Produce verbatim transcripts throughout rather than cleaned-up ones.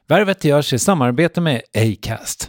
Värvet görs i samarbete med Acast.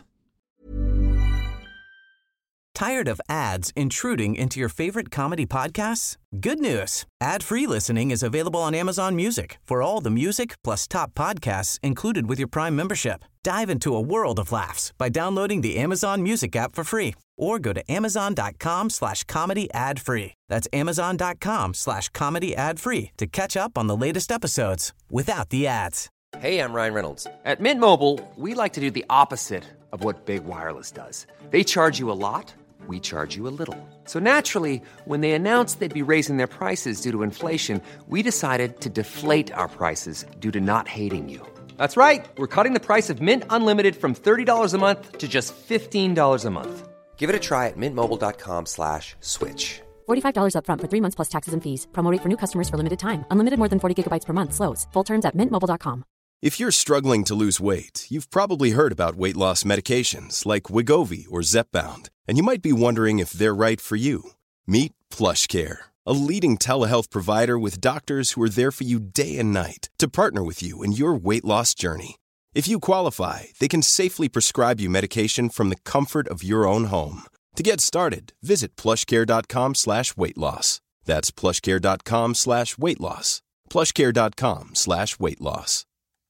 Tired of ads intruding into your favorite comedy podcasts? Good news. Ad-free listening is available on Amazon Music for all the music plus top podcasts included with your Prime membership. Dive into a world of laughs by downloading the Amazon Music app for free or go to amazon.com slash comedy ad free. That's amazon.com slash comedy ad free to catch up on the latest episodes without the ads. Hey, I'm Ryan Reynolds. At Mint Mobile, we like to do the opposite of what Big Wireless does. They charge you a lot. We charge you a little. So naturally, when they announced they'd be raising their prices due to inflation, we decided to deflate our prices due to not hating you. That's right. We're cutting the price of Mint Unlimited from thirty dollars a month to just fifteen dollars a month. Give it a try at mintmobile.com slash switch. forty-five dollars up front for three months plus taxes and fees. Promo rate for new customers for limited time. Unlimited more than forty gigabytes per month slows. Full terms at mint mobile dot com. If you're struggling to lose weight, you've probably heard about weight loss medications like Wegovy or Zepbound, and you might be wondering if they're right for you. Meet PlushCare, a leading telehealth provider with doctors who are there for you day and night to partner with you in your weight loss journey. If you qualify, they can safely prescribe you medication from the comfort of your own home. To get started, visit plushcare.com slash weight loss. That's plushcare.com slash weight loss. plushcare.com slash weight loss.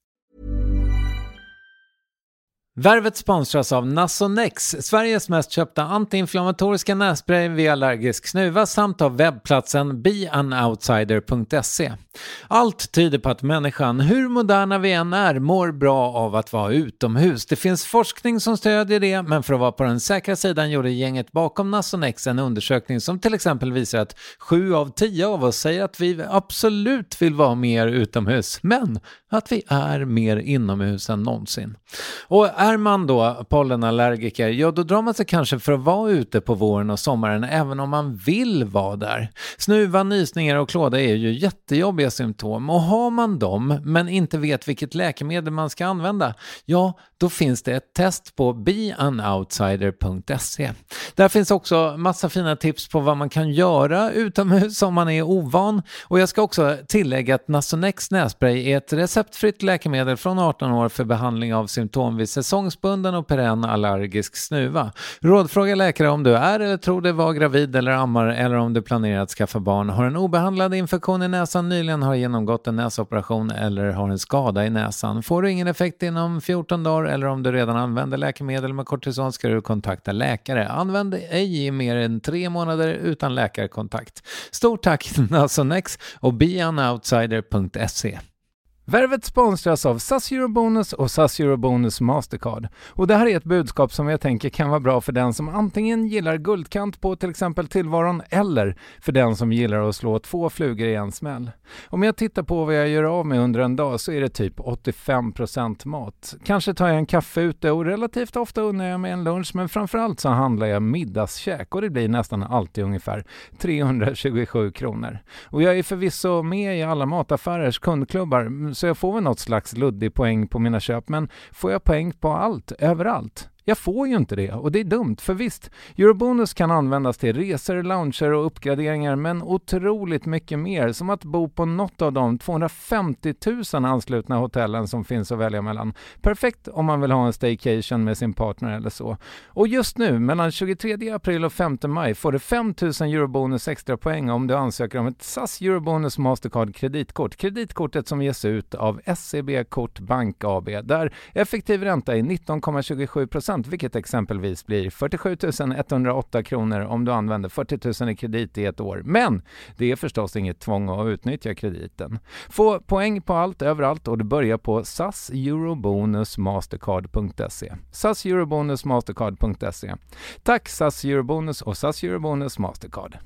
Värvet sponsras av Nasonex, Sveriges mest köpta antiinflammatoriska nässpray vid allergisk snuva, samt av webbplatsen be an outsider punkt se. Allt tyder på att människan, hur moderna vi än är, mår bra av att vara utomhus. Det finns forskning som stödjer det, men för att vara på den säkra sidan gjorde gänget bakom Nasonex en undersökning som till exempel visar att sju av tio av oss säger att vi absolut vill vara mer utomhus, men att vi är mer inomhus än någonsin. Och är man då pollenallergiker, ja då drar man sig kanske för att vara ute på våren och sommaren även om man vill vara där. Snuva, nysningar och klåda är ju jättejobbiga symptom, och har man dem men inte vet vilket läkemedel man ska använda, ja då finns det ett test på be an outsider punkt se. Där finns också massa fina tips på vad man kan göra utomhus om man är ovan, och jag ska också tillägga att Nasonex nässpray är ett receptfritt läkemedel från arton år för behandling av symptom vid säsongsbunden och perenn allergisk snuva. Rådfråga läkare om du är eller tror dig vara gravid eller ammar, eller om du planerar att skaffa barn, har en obehandlad infektion i näsan, nyligen har genomgått en näsoperation eller har en skada i näsan. Får du ingen effekt inom fjorton dagar eller om du redan använder läkemedel med kortison ska du kontakta läkare. Använd ej i mer än tre månader utan läkarkontakt. Stort tack Nasonex och be an outsider punkt se. Värvet sponsras av S A S Eurobonus och S A S Eurobonus Mastercard. Och det här är ett budskap som jag tänker kan vara bra för den som antingen gillar guldkant på till exempel tillvaron, eller för den som gillar att slå två flugor i en smäll. Om jag tittar på vad jag gör av med under en dag så är det typ åttiofem procent mat. Kanske tar jag en kaffe ute och relativt ofta unnar jag mig en lunch, men framförallt så handlar jag middagskäk och det blir nästan alltid ungefär trehundratjugosju kronor. Och jag är förvisso med i alla mataffärers kundklubbar, så jag får väl något slags luddig poäng på mina köp, men får jag poäng på allt, överallt? Jag får ju inte det, och det är dumt, för visst, Eurobonus kan användas till resor, lounger och uppgraderingar, men otroligt mycket mer, som att bo på något av de tvåhundrafemtio tusen anslutna hotellen som finns att välja mellan. Perfekt om man vill ha en staycation med sin partner eller så. Och just nu, mellan tjugotredje april och femte maj, får du fem tusen Eurobonus extra poäng om du ansöker om ett S A S Eurobonus Mastercard kreditkort. Kreditkortet som ges ut av S E B Kort Bank A B, där effektiv ränta är nitton komma tjugosju procent, vilket exempelvis blir fyrtiosju tusen etthundraåtta kronor om du använder fyrtio tusen i kredit i ett år. Men det är förstås inget tvång att utnyttja krediten. Få poäng på allt, överallt, och du börjar på S A S Eurobonus Mastercard punkt se. S A S Eurobonus Mastercard punkt se. Tack S A S Eurobonus och S A S Eurobonus Mastercard.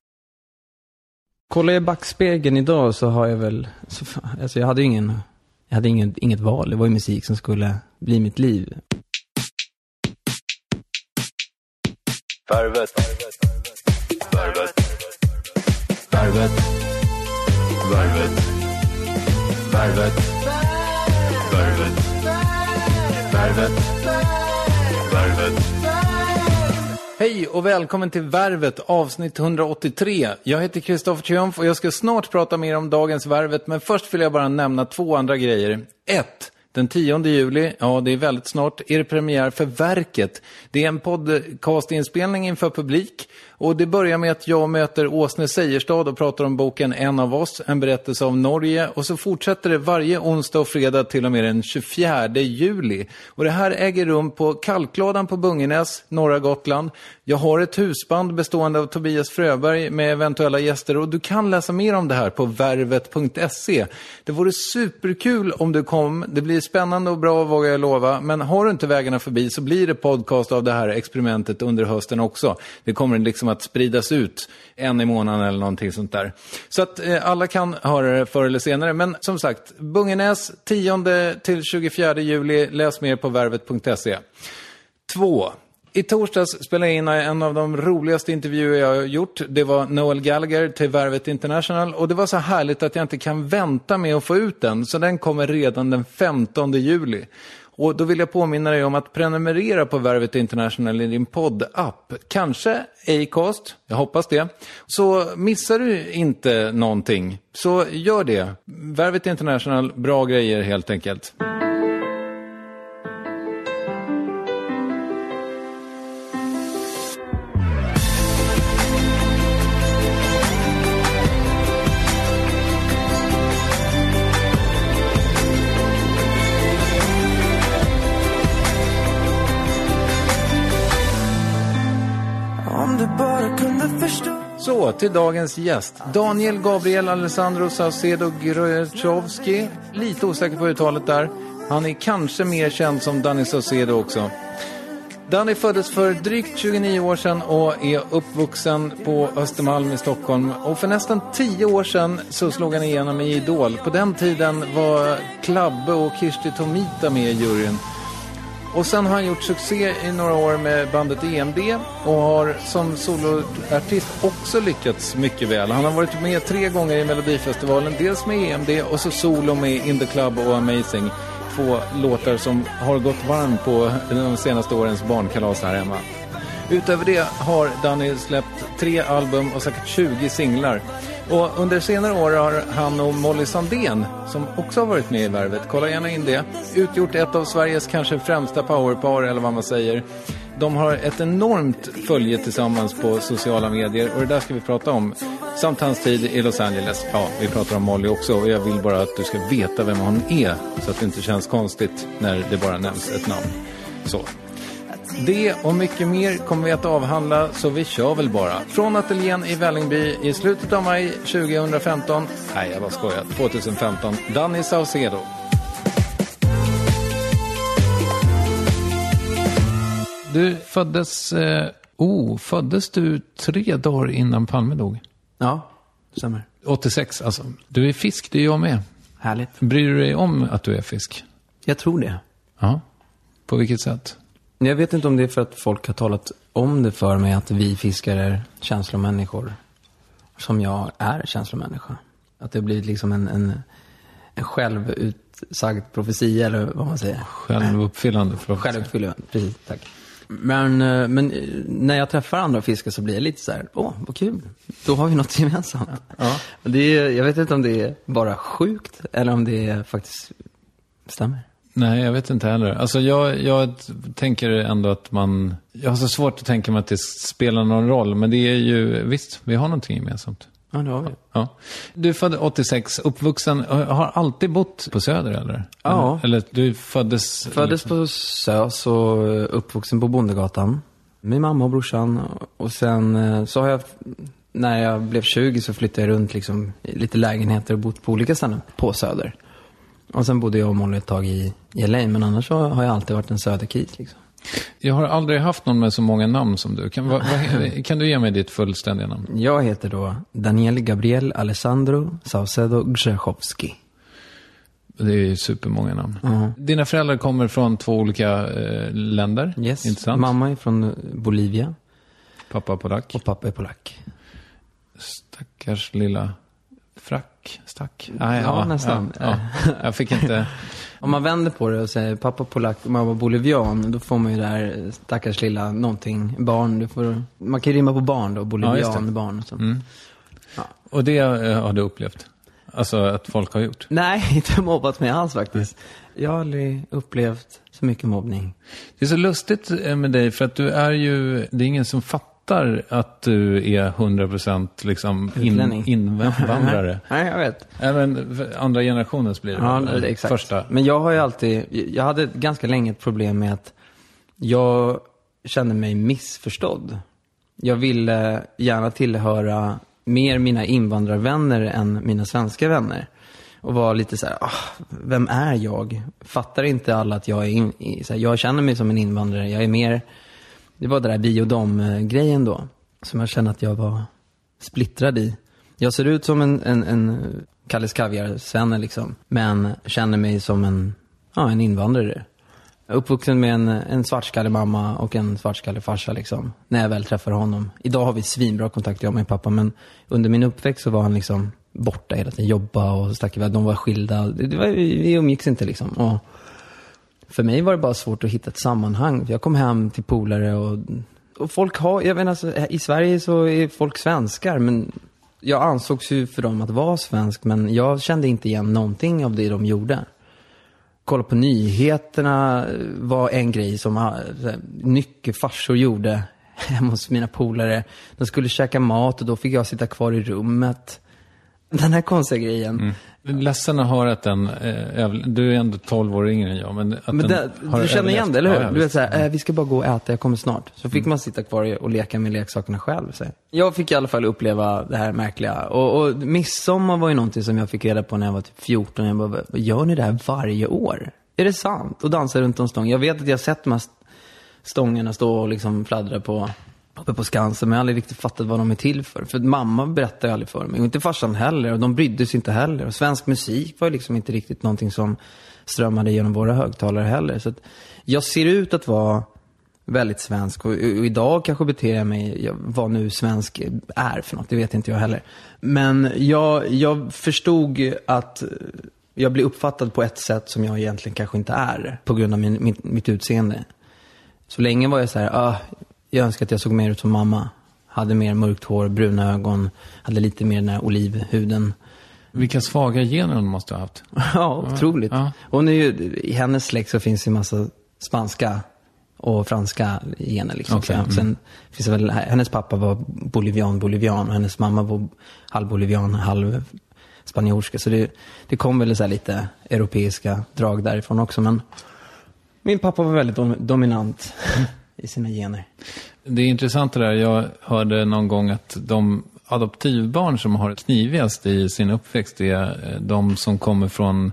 Kollar jag i backspegeln idag så har jag väl... Så, alltså jag hade ingen... Jag hade ingen, inget val. Det var ju musik som skulle bli mitt liv. Värvet. Värvet. Värvet. Värvet. Värvet. Värvet. Värvet. Värvet. Hej och välkommen till Värvet, avsnitt hundraåttiotre. Jag heter Kristoffer Triumf och jag ska snart prata mer om dagens Värvet, men först vill jag bara nämna två andra grejer. ett. Den tionde juli, ja det är väldigt snart, är det premiär för Verket. Det är en podcastinspelning inför publik. Och det börjar med att jag möter Åsne Sejerstad och pratar om boken En av oss, en berättelse av Norge. Och så fortsätter det varje onsdag och fredag till och med den tjugofjärde juli. Och det här äger rum på Kalkladan på Bungenäs, norra Gotland. Jag har ett husband bestående av Tobias Fröberg med eventuella gäster. Och du kan läsa mer om det här på värvet punkt se. Det vore superkul om du kom. Det blir spännande och bra, vågar jag lova. Men har du inte vägarna förbi så blir det podcast av det här experimentet under hösten också. Det kommer liksom att spridas ut en i månaden eller någonting sånt där. Så att eh, alla kan höra det förr eller senare. Men som sagt, Bungenäs tionde till tjugofjärde juli. Läs mer på värvet punkt se. Två. I torsdags spelade jag in en av de roligaste intervjuer jag har gjort. Det var Noel Gallagher till Värvet International. Och det var så härligt att jag inte kan vänta med att få ut den. Så den kommer redan den femtonde juli. Och då vill jag påminna dig om att prenumerera på Värvet International i din poddapp. Kanske Acast, jag hoppas det. Så missar du inte någonting, så gör det. Värvet International, bra grejer helt enkelt. Så, till dagens gäst. Daniel Gabriel Alessandro Saucedo Gröchowski. Lite osäker på uttalet där. Han är kanske mer känd som Danny Saucedo också. Danny föddes för drygt tjugonio år sedan och är uppvuxen på Östermalm i Stockholm. Och för nästan tio år sedan så slog han igenom i Idol. På den tiden var Klabbe och Kirsti Tomita med i juryn. Och sen har han gjort succé i några år med bandet E M D och har som soloartist också lyckats mycket väl. Han har varit med tre gånger i Melodifestivalen, dels med E M D och så solo med In the Club och Amazing. Två låtar som har gått varm på de senaste årens barnkalas här hemma. Utöver det har Danny släppt tre album och säkert tjugo singlar. Och under senare år har han och Molly Sandén, som också har varit med i Värvet, kolla gärna in det, utgjort ett av Sveriges kanske främsta powerpar eller vad man säger. De har ett enormt följe tillsammans på sociala medier och det där ska vi prata om. Samt hans tid i Los Angeles. Ja, vi pratar om Molly också och jag vill bara att du ska veta vem hon är så att det inte känns konstigt när det bara nämns ett namn. Så. Det och mycket mer kommer vi att avhandla, så vi kör väl bara. Från ateljén i Vällingby i slutet av maj tjugohundrafemton. Nej, jag bara skojar. tjugohundrafemton. Danny Saucedo. Du föddes... Eh, oh, föddes du tre dagar innan Palme dog? Ja, stämmer. åttiosex, alltså. Du är fisk, det är jag med. Härligt. Bryr du dig om att du är fisk? Jag tror det. Ja. På vilket sätt? Jag vet inte om det är för att folk har talat om det för mig att vi fiskar är känslomänniskor. Som jag är känslomänniska. Att det blir liksom en, en, en självutsagd profetia eller vad man säger. Självuppfyllande profetia. Självuppfyllande, precis, tack. Men, men när jag träffar andra fiskar så blir jag lite så här, åh, vad kul. Då har vi något gemensamt. Ja. Det är, jag vet inte om det är bara sjukt eller om det faktiskt stämmer. Nej, jag vet inte heller. Alltså jag, jag tänker ändå att man... Jag har så svårt att tänka mig att det spelar någon roll. Men det är ju... Visst, vi har någonting gemensamt. Ja, det har vi. Ja. Du föddes åttiosex, uppvuxen... Har alltid bott på Söder, eller? Ja. Eller du föddes... Föddes på Sös och uppvuxen på Bondegatan. Min mamma och brorsan. Och sen så har jag... När jag blev tjugo så flyttade jag runt liksom, i lite lägenheter och bott på olika ställen på Söder. Och sen bodde jag och Molly ett tag i, i L A, men annars så har jag alltid varit en söderkis liksom. Jag har aldrig haft någon med så många namn som du. Kan, va, va, kan du ge mig ditt fullständiga namn? Jag heter då Daniel Gabriel Alessandro Saucedo Gröchowski. Det är ju supermånga namn. Uh-huh. Dina föräldrar kommer från två olika eh, länder. Yes. Intressant. Mamma är från Bolivia. Pappa är polack. Och pappa är polack. Stackars lilla... Frack, stack. Ah, ja, ja, nästan. Ja, ja. Jag fick inte... Om man vänder på det och säger pappa polack och mamma bolivian, då får man ju där stackars lilla någonting, barn. Du får, man kan ju rimma på barn då, bolivian, ja, barn. Och, så. Mm. Ja. Och det har du upplevt? Alltså att folk har gjort? Nej, inte mobbat mig alls faktiskt. Jag har aldrig upplevt så mycket mobbning. Det är så lustigt med dig för att du är ju, det är ingen som fattar att du är hundra procent liksom in, invandrare. Nej, jag vet. Även andra generationens blir det. Ja, det är exakt. Första. Men jag har ju alltid, jag hade ganska länge ett problem med att jag kände mig missförstådd. Jag ville gärna tillhöra mer mina invandrarvänner än mina svenska vänner. Och var lite så här, ah, vem är jag? Fattar inte alla att jag är in, så här, jag känner mig som en invandrare. Jag är mer, det var det där vi och dom-grejen då. Som jag kände att jag var splittrad i. Jag ser ut som en, en, en Kalles Kaviar-svenne liksom. Men känner mig som en, ja, en invandrare. Jag är uppvuxen med en, en svartskalle mamma och en svartskalle farsa liksom. När jag väl träffar honom. Idag har vi svinbra kontakt, jag och min pappa. Men under min uppväxt så var han liksom borta hela tiden. Jobba och stack iväg. De var skilda. Det var, vi umgicks inte liksom. Och för mig var det bara svårt att hitta ett sammanhang. Jag kom hem till polare och, och folk har, jag vet alltså, i Sverige så är folk svenskar. Men jag ansågs ju för dem att vara svensk. Men jag kände inte igen någonting av det de gjorde. Kolla på nyheterna var en grej som nyckelfarsor gjorde hemma hos mina polare. De skulle käka mat och då fick jag sitta kvar i rummet. Den här konstiga grejen. Mm. Ledsen har att den, äh, du är ändå tolv år yngre än jag. Men, att men det, den har du känner igen det, eller hur? Ja, du vet såhär, äh, vi ska bara gå och äta, jag kommer snart. Så fick mm. man sitta kvar och leka med leksakerna själv. Så. Jag fick i alla fall uppleva det här märkliga. Och, och midsommar var ju någonting som jag fick reda på när jag var typ fjorton. Jag bara, gör ni det här varje år? Är det sant? Och dansa runt om stång. Jag vet att jag har sett de här stångerna stå och liksom fladdra på, uppe på Skansen. Men jag har aldrig riktigt fattat vad de är till för. För mamma berättade aldrig för mig. Och inte farsan heller. Och de brydde sig inte heller. Och svensk musik var liksom inte riktigt någonting som strömmade genom våra högtalare heller. Så att jag ser ut att vara väldigt svensk. Och, och idag kanske beter jag mig, jag, vad nu svensk är för något. Det vet inte jag heller. Men jag, jag förstod att jag blir uppfattad på ett sätt som jag egentligen kanske inte är. På grund av min, mitt, mitt utseende. Så länge var jag så här, ah, jag önskar att jag såg mer ut som mamma. Hade mer mörkt hår, bruna ögon. Hade lite mer den här olivhuden. Vilka svaga gener hon måste ha haft. Ja, otroligt. Ja. Och nu, i hennes släkt så finns det en massa spanska och franska gener. Liksom. Okay. Mm. Sen finns det väl, hennes pappa var bolivian, bolivian. Och hennes mamma var halv bolivian, halv spanjorska. Så det, det kom väl så här lite europeiska drag därifrån också. Men min pappa var väldigt dom, dominant i sina gener. Det är intressant det där. Jag hörde någon gång att de adoptivbarn som har knivigast i sin uppväxt är de som kommer från,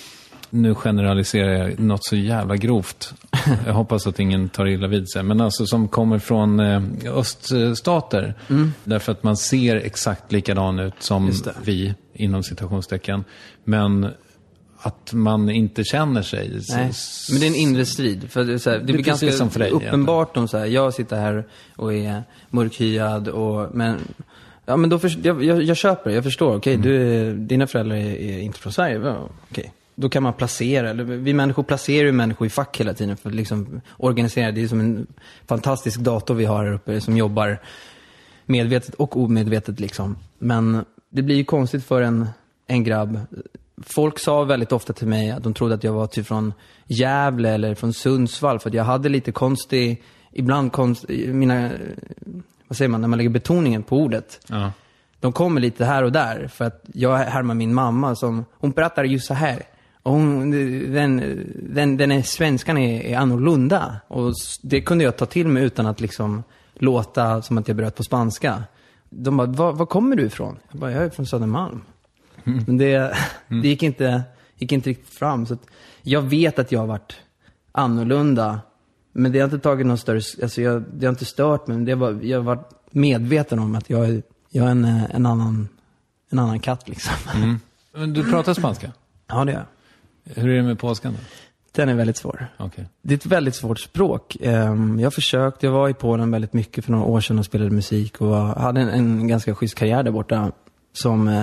nu generaliserar jag något så jävla grovt. Jag hoppas att ingen tar illa vid sig. Men alltså som kommer från öststater. Mm. Därför att man ser exakt likadan ut som vi inom citationstecken. Men att man inte känner sig. Nej, men det är en inre strid. För det, är så här, det, det blir ganska som för dig, uppenbart om så här, jag sitter här och är mörkhyad. Och, men, ja, men då för, jag, jag, jag köper det, jag förstår. Okej, okay, mm. dina föräldrar är, är inte från Sverige. Okej, okay. Då kan man placera. Eller, vi människor placerar ju människor i fack hela tiden för att liksom organisera. Det är som en fantastisk dator vi har här uppe som jobbar medvetet och omedvetet. Liksom. Men det blir ju konstigt för en, en grabb. Folk sa väldigt ofta till mig att de trodde att jag var typ från Gävle eller från Sundsvall. För att jag hade lite konstig, ibland konst, mina, vad säger man, när man lägger betoningen på ordet. Ja. De kommer lite här och där. För att jag härmar min mamma som, hon pratar just så här. Och hon, den, den, den är, svenskan är, är annorlunda. Och det kunde jag ta till mig utan att liksom låta som att jag bröt på spanska. De bara, var, var kommer du ifrån? Jag bara, jag är från Södermalm. Mm. Men det, mm. det gick, inte, gick inte riktigt fram. Så att jag vet att jag har varit annorlunda. Men det har inte tagit någon större, alltså jag, det har inte stört mig. Men det var, jag har varit medveten om att jag, jag är en, en, annan, en annan katt liksom. Mm. Men du pratar spanska? Ja, det gör jag. Hur är det med polskan då? Den är väldigt svår. Okay. Det är ett väldigt svårt språk. Jag har försökt, jag var i Polen väldigt mycket för några år sedan och spelade musik. Och hade en, en ganska schysst karriär där borta. Som,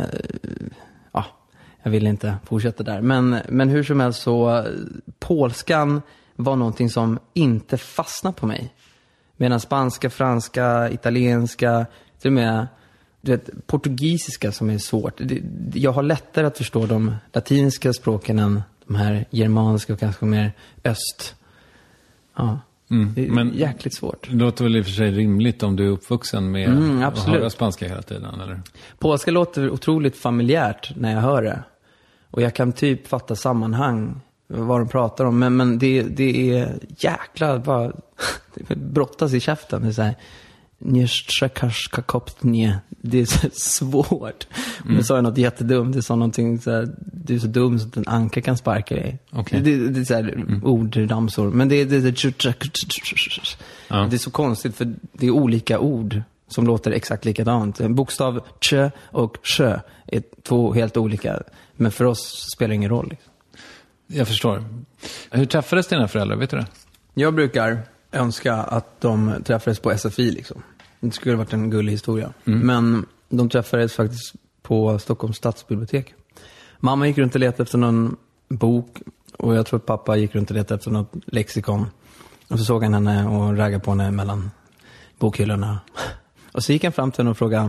ja, jag ville inte fortsätta där. Men, men hur som helst så, polskan var någonting som inte fastnade på mig. Medan spanska, franska, italienska, till och med du vet, portugisiska som är svårt. Det, jag har lättare att förstå de latinska språken än de här germanska och kanske mer öst. Ja, Mm, det är men jäkligt svårt. Det låter väl i och för sig rimligt om du är uppvuxen med Mm, att absolut. höra spanska hela tiden, eller? Polska låter otroligt familjärt när jag hör det. Och jag kan typ fatta sammanhang, vad de pratar om. Men, men det, det är jäkla, bara det brottas i käften. Det är så här, det är så svårt. Mm. Nu sa jag något jättedumt. Det sa någonting så här, du är så dum så att en anka kan sparka dig. Okay. Det, det är så här mm. ordramsor. Men det, det, det, ja. det är så konstigt för det är olika ord som låter exakt likadant. En bokstav tj och sjö är två helt olika. Men för oss spelar det ingen roll. Liksom. Jag förstår. Hur träffades dina föräldrar, vet du det? Jag brukar önska att de träffades på S F I liksom. Det skulle ha varit en gullig historia. Mm. Men de träffades faktiskt på Stockholms stadsbibliotek. Mamma gick runt och letade efter någon bok. Och jag tror att pappa gick runt och letade efter något lexikon. Och så såg han henne och raggade på henne mellan bokhyllorna. Och så gick han fram till henne och frågade: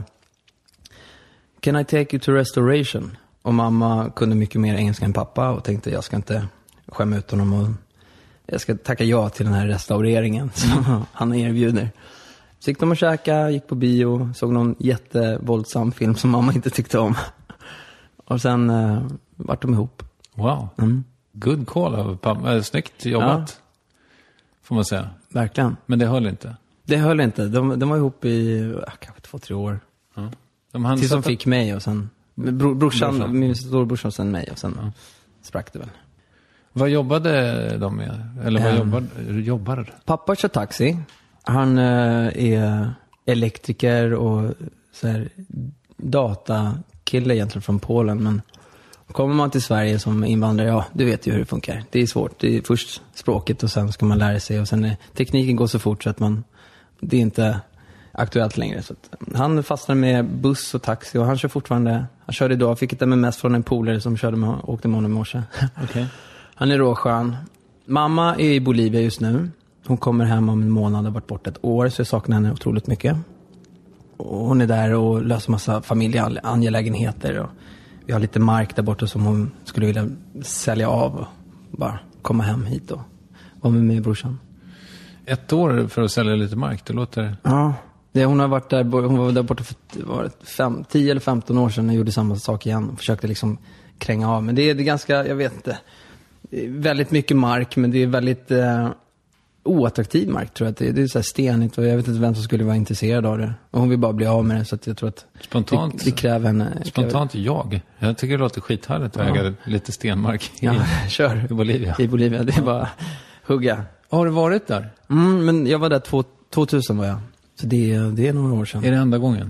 Can I take you to restoration? Och mamma kunde mycket mer engelska än pappa och tänkte jag ska inte skämma ut honom och jag ska tacka ja till den här restaureringen som han erbjuder. Så gick de och käka, gick på bio, såg någon jättevåldsam film som mamma inte tyckte om. Och sen uh, vart de ihop. Wow, mm. good call av pappa. Äh, snyggt jobbat, ja. Får man säga. Verkligen. Men det höll inte. Det höll inte, de, de var ihop i uh, kanske två, tre år. Ja. De Tills de fick mig och sen bro, brorsan, brorsan. min storbrorsan och sen mig och sen ja. sprack det väl. Vad jobbade de med? Eller vad um, jobbade, jobbade du? Pappa kör taxi. Han uh, är elektriker och så här, datakille egentligen från Polen. Men kommer man till Sverige som invandrare, ja, du vet ju hur det funkar. Det är svårt. Det är först språket och sen ska man lära sig. Och sen är, tekniken går så fort så att man, det är inte aktuellt längre. Så att, han fastnade med buss och taxi och han kör fortfarande. Han körde idag, fick ett M M S från en polare som körde med, åkte med honom i morse. Okay. Han är råskön. Mamma är i Bolivia just nu. Hon kommer hem om en månad och har varit borta ett år, så jag saknar henne otroligt mycket. Och hon är där och löser massa familjeangelägenheter. Och vi har lite mark där borta som hon skulle vilja sälja av och bara komma hem hit och vara med mig och brorsan. Ett år för att sälja lite mark, det låter... Ja, det, hon har varit där, hon var där borta för var det fem, tio eller femton år sedan och gjorde samma sak igen. Och försökte liksom kränga av. Men det är, det är ganska, jag vet inte, det är väldigt mycket mark, men det är väldigt eh, oattraktiv mark tror jag. Det är, det är så här stenigt och jag vet inte vem som skulle vara intresserad av det. Och hon vill bara bli av med det, så att jag tror att spontant, det, det kräver henne. Spontant jag. Jag tycker det låter skithärligt att ja. äga lite stenmark i, ja, kör. i Bolivia. I Bolivia, det är bara hugga. Har du varit där? Mm, men jag var där två, tvåtusen var jag. Så det, det är några år sedan. Är det enda gången?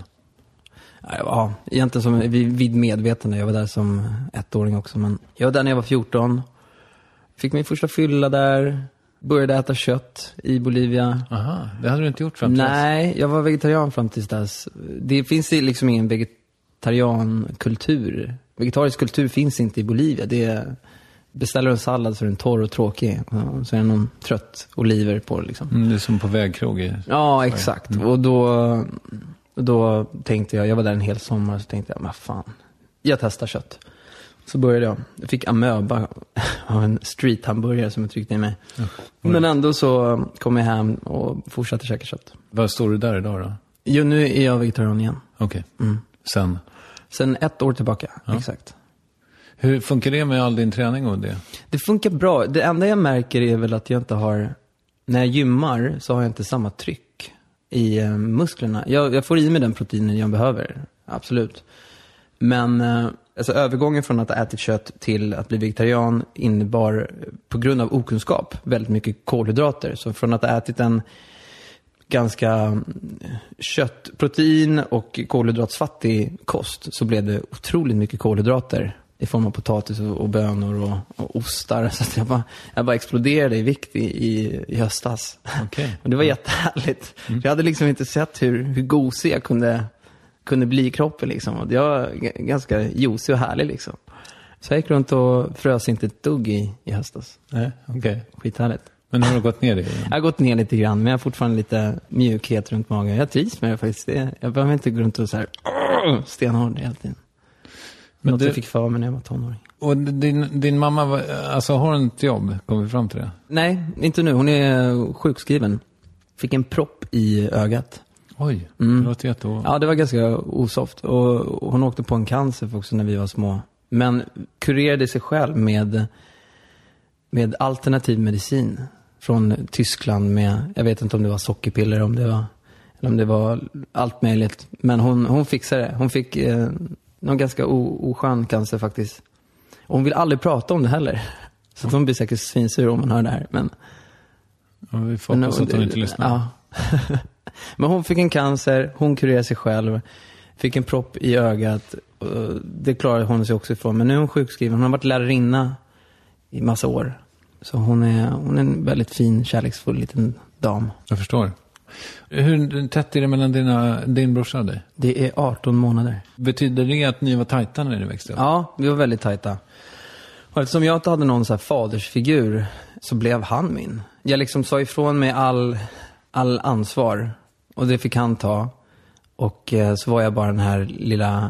Ja, egentligen som vid medvetande. Jag var där som ettåring också. Men jag var där när jag var fjorton. Fick min första fylla där. Började äta kött i Bolivia. Aha, det hade du inte gjort fram till dess? Nej, jag var vegetarian fram till dess. Det finns liksom ingen vegetariankultur. Vegetarisk kultur finns inte i Bolivia. Det är... Beställer en sallad så är den torr och tråkig. Så är det någon trött oliver på liksom. Mm, det är som på vägkrog i... Ja, exakt. Mm. Och då, då tänkte jag, jag var där en hel sommar, så tänkte jag, men fan, jag testar kött. Så började jag. Jag fick amöba av en streethamburgare som jag tryckte i mig. Mm. Men ändå så kom jag hem och fortsatte käka kött. Vad står du där idag då? Jo, nu är jag vegetarian igen. Okej. Okay. Mm. Sen? Sen ett år tillbaka, ja. Exakt. Hur funkar det med all din träning och det? Det funkar bra. Det enda jag märker är väl att jag inte har... När jag gymmar så har jag inte samma tryck i eh, musklerna. Jag, jag får i mig den proteinen jag behöver. Absolut. Men eh, alltså, övergången från att äta kött till att bli vegetarian innebar på grund av okunskap väldigt mycket kolhydrater. Så från att ha ätit en ganska kött, protein och kolhydratsfattig kost så blev det otroligt mycket kolhydrater i form av potatis och, och bönor och, och ostar. Så att jag, bara, jag bara exploderade i vikt i, i, i höstas. Okay. Och det var jättehärligt. Mm. Jag hade liksom inte sett hur, hur gosig jag kunde, kunde bli i kroppen. Liksom. Och jag var g- ganska juicy och härlig. Liksom. Så jag gick runt och frös inte ett dugg i, i höstas. Nej, okej. Okay. Skithärligt. Men har du gått ner det? Jag har gått ner lite grann, men jag har fortfarande lite mjukhet runt magen. Jag trivs med det faktiskt. Det, jag behöver inte gå runt och så här stenhård hela tiden. Men Något du, jag fick för mig när jag var tonåring. och din, din mamma, var, alltså har hon ett jobb? Kommer vi fram till det? Nej, inte nu. Hon är sjukskriven. Fick en propp i ögat. Oj, Mm. det låter jätte... Ja, det var ganska osoft. Och hon åkte på en cancer också när vi var små. Men kurerade sig själv med, med alternativ medicin från Tyskland med, jag vet inte om det var sockerpiller, om det var, eller om det var allt möjligt. Men hon, hon fixade det. Hon fick eh, någon ganska o, oskön cancer faktiskt. Och hon vill aldrig prata om det heller. Så att hon blir säkert svinsur om man hör det här. Men, ja, vi får hoppas att hon inte lyssnar. Ja. Men hon fick en cancer, hon kurerade sig själv, fick en propp i ögat. Det klarade hon sig också ifrån. Men nu är hon sjukskriven. Hon har varit lärarinna i massa år. Så hon är, hon är en väldigt fin, kärleksfull liten dam. Jag förstår. Hur tätt är det mellan dina, din brorsa och dig? Det är arton månader. Betyder det att ni var tajta när ni växte upp? Ja, vi var väldigt tajta. Och eftersom jag inte hade någon så här fadersfigur så blev han min. Jag liksom sa ifrån mig all, all ansvar. Och det fick han ta. Och eh, så var jag bara den här lilla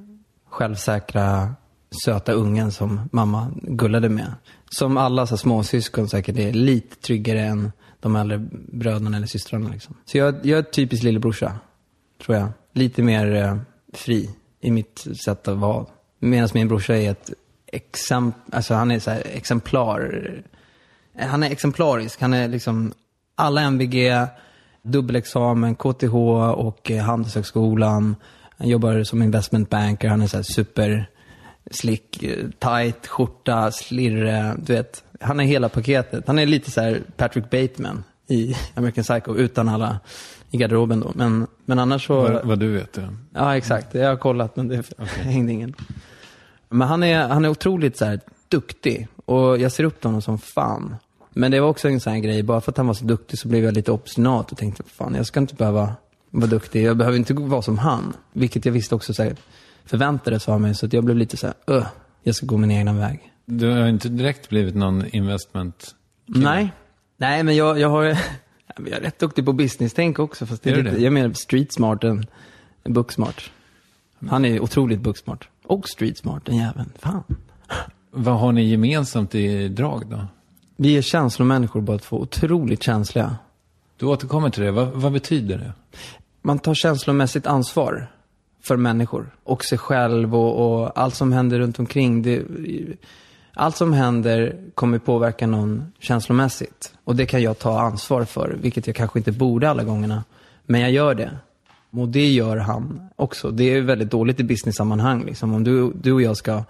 självsäkra, söta ungen som mamma gullade med. Som alla så här, småsyskon säkert är lite tryggare än de äldre bröderna eller systrarna. Liksom. Så jag, jag är typisk lillebrorsa, tror jag. Lite mer eh, fri i mitt sätt att vara. Medan min brorsa är ett exemp, alltså han är så här exemplar. Han är exemplarisk. Han är liksom alla M V G, dubbelexamen, K T H och eh, Handelshögskolan. Han jobbar som investment banker. Han är så här super slick, tight, skjorta, slirre, du vet. Han är hela paketet. Han är lite så här Patrick Bateman i American Psycho utan alla i garderoben då. Men, men annars så... Vad, vad du vet, ja. Ja, exakt. Jag har kollat, men det okay. hängde ingen. Men han är, han är otroligt så här duktig. Och jag ser upp till honom som fan. Men det var också en sån här grej. Bara för att han var så duktig så blev jag lite obstinat och tänkte, fan, jag ska inte behöva vara duktig. Jag behöver inte vara som han. Vilket jag visste också så här, förväntades av mig. Så att jag blev lite så här, öh, jag ska gå min egna väg. Du har inte direkt blivit någon investment kille. Nej. Nej, men jag, jag har... Jag är rätt duktig på business-tänk också. Fast det är, är lite, det? Jag är mer street smart än book smart. Han är otroligt book smart. Och street smart, den jäveln. Fan. Vad har ni gemensamt i drag då? Vi är känslomänniskor, bara två. Otroligt känsliga. Du återkommer till det. Vad, vad betyder det? Man tar känslomässigt ansvar för människor. Och sig själv och, och allt som händer runt omkring. Det, allt som händer kommer påverka någon känslomässigt. Och det kan jag ta ansvar för. Vilket jag kanske inte borde alla gångerna. Men jag gör det. Och det gör han också. Det är väldigt dåligt i business-sammanhang. Liksom. Om du, du och jag ska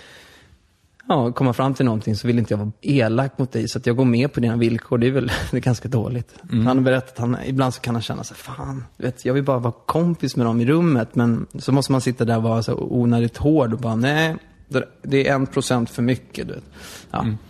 ja, komma fram till någonting så vill inte jag vara elak mot dig. Så att jag går med på dina villkor. Det är väl det är ganska dåligt. Mm. Han har berättat att han, ibland så kan han känna sig, fan, vet, jag vill bara vara kompis med dem i rummet. Men så måste man sitta där och vara så onödigt hård och bara, nej, det är en procent för mycket. Du vet. Ja. Mm.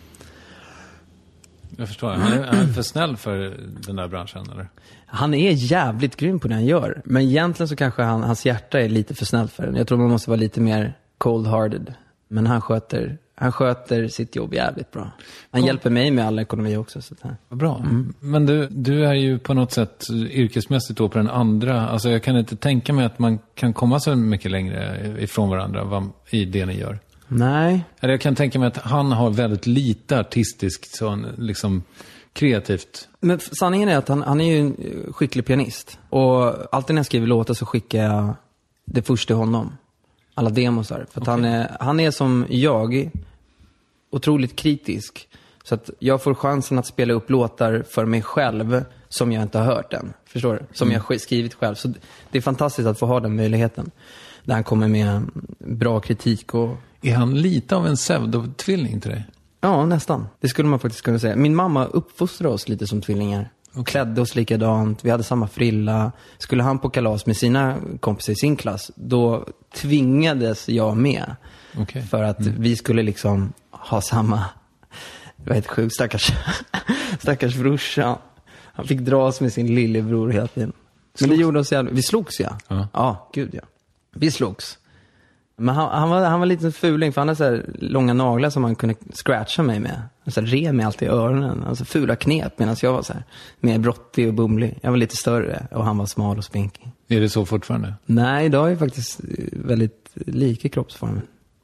Jag förstår. Han är, han är för snäll för den där branschen, eller? Han är jävligt grym på det han gör. Men egentligen så kanske han, hans hjärta är lite för snäll för den. Jag tror man måste vara lite mer cold-hearted. Men han sköter, han sköter sitt jobb jävligt bra. Han Kom. hjälper mig med all ekonomi också. Så här. Vad bra. Mm. Men du, du är ju på något sätt yrkesmässigt då på den andra. Alltså jag kan inte tänka mig att man kan komma så mycket längre ifrån varandra vad, i det ni gör. Nej. Eller jag kan tänka mig att han har väldigt lite artistiskt, sån, liksom kreativt. Men sanningen är att han, han är ju en skicklig pianist. Och alltid när jag skriver låtar så skickar jag det först till honom. Alla demosar. För att okay. han, är, han är som jag, otroligt kritisk. Så att jag får chansen att spela upp låtar för mig själv som jag inte har hört än. Förstår du? Som mm. jag skrivit själv. Så det är fantastiskt att få ha den möjligheten. Där han kommer med bra kritik och... Är han lite av en pseudotvilling till dig? Ja, nästan. Det skulle man faktiskt kunna säga. Min mamma uppfostrade oss lite som tvillingar. Okay. Klädde oss likadant. Vi hade samma frilla. Skulle han på kalas med sina kompisar i sin klass, då tvingades jag med. Okay. För att mm. vi skulle liksom ha samma... Jag vet sjukt, stackars, stackars brorsa. Han fick dras med sin lillebror hela tiden. Men slogs. Det gjorde oss jävla... Vi slogs, ja. Ja, ja gud ja. Vi slogs. Men han, han, var, han var lite fuling, för han hade så här långa naglar som man kunde scratcha mig med. Så här, re mig alltid i öronen. Alltså fula knep, medan jag var så här mer brottig och bumlig. Jag var lite större och han var smal och spinkig. Är det så fortfarande? Nej, idag är jag faktiskt väldigt lik i kroppsformen.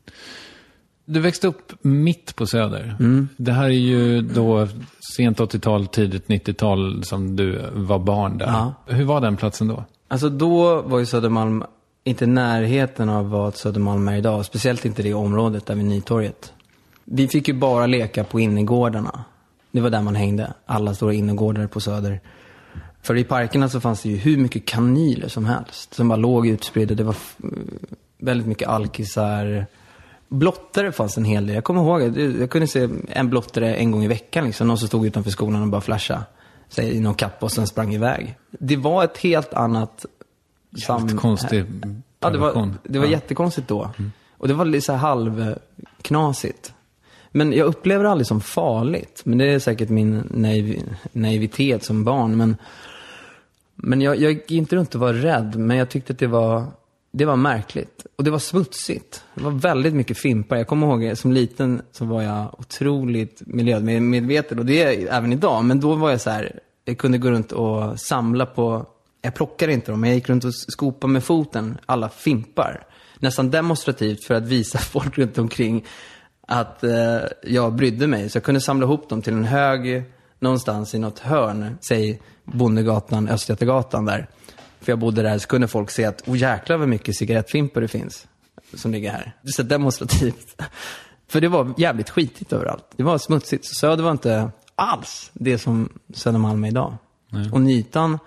Du växte upp mitt på Söder. Mm. Det här är ju då sent åttiotal, tidigt nittiotal som du var barn där. Ja. Hur var den platsen då? Alltså då var ju Södermalm inte närheten av vad Södermalm är idag. Speciellt inte det området där vid Nytorget. Vi fick ju bara leka på innergårdarna. Det var där man hängde. Alla stora innergårdar på Söder. För i parkerna så fanns det ju hur mycket kanyler som helst. Som bara låg utspridda. Det var f- väldigt mycket alkisar. Blottare fanns en hel del. Jag kommer ihåg att jag kunde se en blottare en gång i veckan. Liksom, någon som stod utanför skolan och bara flashade sig i någon kapp och sen sprang iväg. Det var ett helt annat... Sam... konstig Ja, det var, det var ja. jättekonstigt då. Mm. Och det var lite så här halvknasigt. Men jag upplever det aldrig som farligt. Men det är säkert min naiv, naivitet som barn. Men, men jag, jag gick inte runt och var rädd. Men jag tyckte att det var, det var märkligt. Och det var smutsigt. Det var väldigt mycket fimpar. Jag kommer ihåg, som liten så var jag otroligt miljömedveten. Och det är även idag. Men då var jag så här, jag kunde gå runt och samla på... Jag plockade inte dem, men jag gick runt och skopade med foten alla fimpar. Nästan demonstrativt för att visa folk runt omkring att eh, jag brydde mig. Så jag kunde samla ihop dem till en hög någonstans i något hörn. Säg Bondegatan, Östgötagatan där. För jag bodde där, så kunde folk se att oh jäklar vad mycket cigarettfimpar det finns som ligger här. Så demonstrativt. För det var jävligt skitigt överallt. Det var smutsigt. Så Söder var inte alls det som Södermalm är idag. Nej. Och Nytan...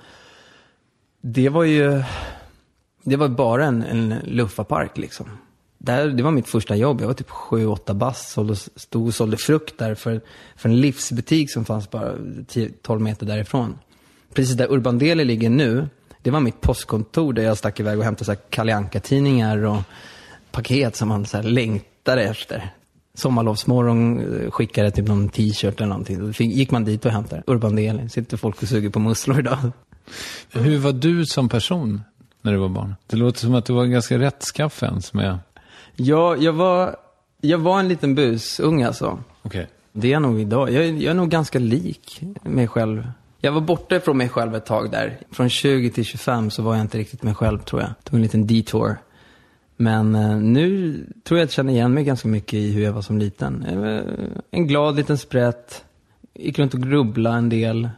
Det var ju det var bara en, en luffapark liksom. Där, det var mitt första jobb. Jag var typ sju åtta bass och stod och sålde frukt där för, för en livsbutik som fanns bara tio tolv meter därifrån. Precis där Urban Deli ligger nu, det var mitt postkontor där jag stack iväg och hämtade så här Kalle Anka-tidningar och paket som man så här längtade efter. Sommarlovsmorgon skickade typ någon t-shirt eller någonting. Då gick man dit och hämtade Urban Deli. Sitter folk och suger på musslor idag. Hur var du som person när du var barn? Det låter som att du var ganska rättskaffens med... Ja, jag var, jag var en liten busunge alltså. Okej. Okay. Det är jag nog idag. Jag, jag är nog ganska lik mig själv. Jag var borta från mig själv ett tag där. Från tjugo till tjugofem så var jag inte riktigt mig själv, tror jag. Tog en liten detour. Men eh, nu tror jag att jag känner igen mig ganska mycket i hur jag var som liten. Jag var en glad liten sprätt. Gick runt och grubbla en del.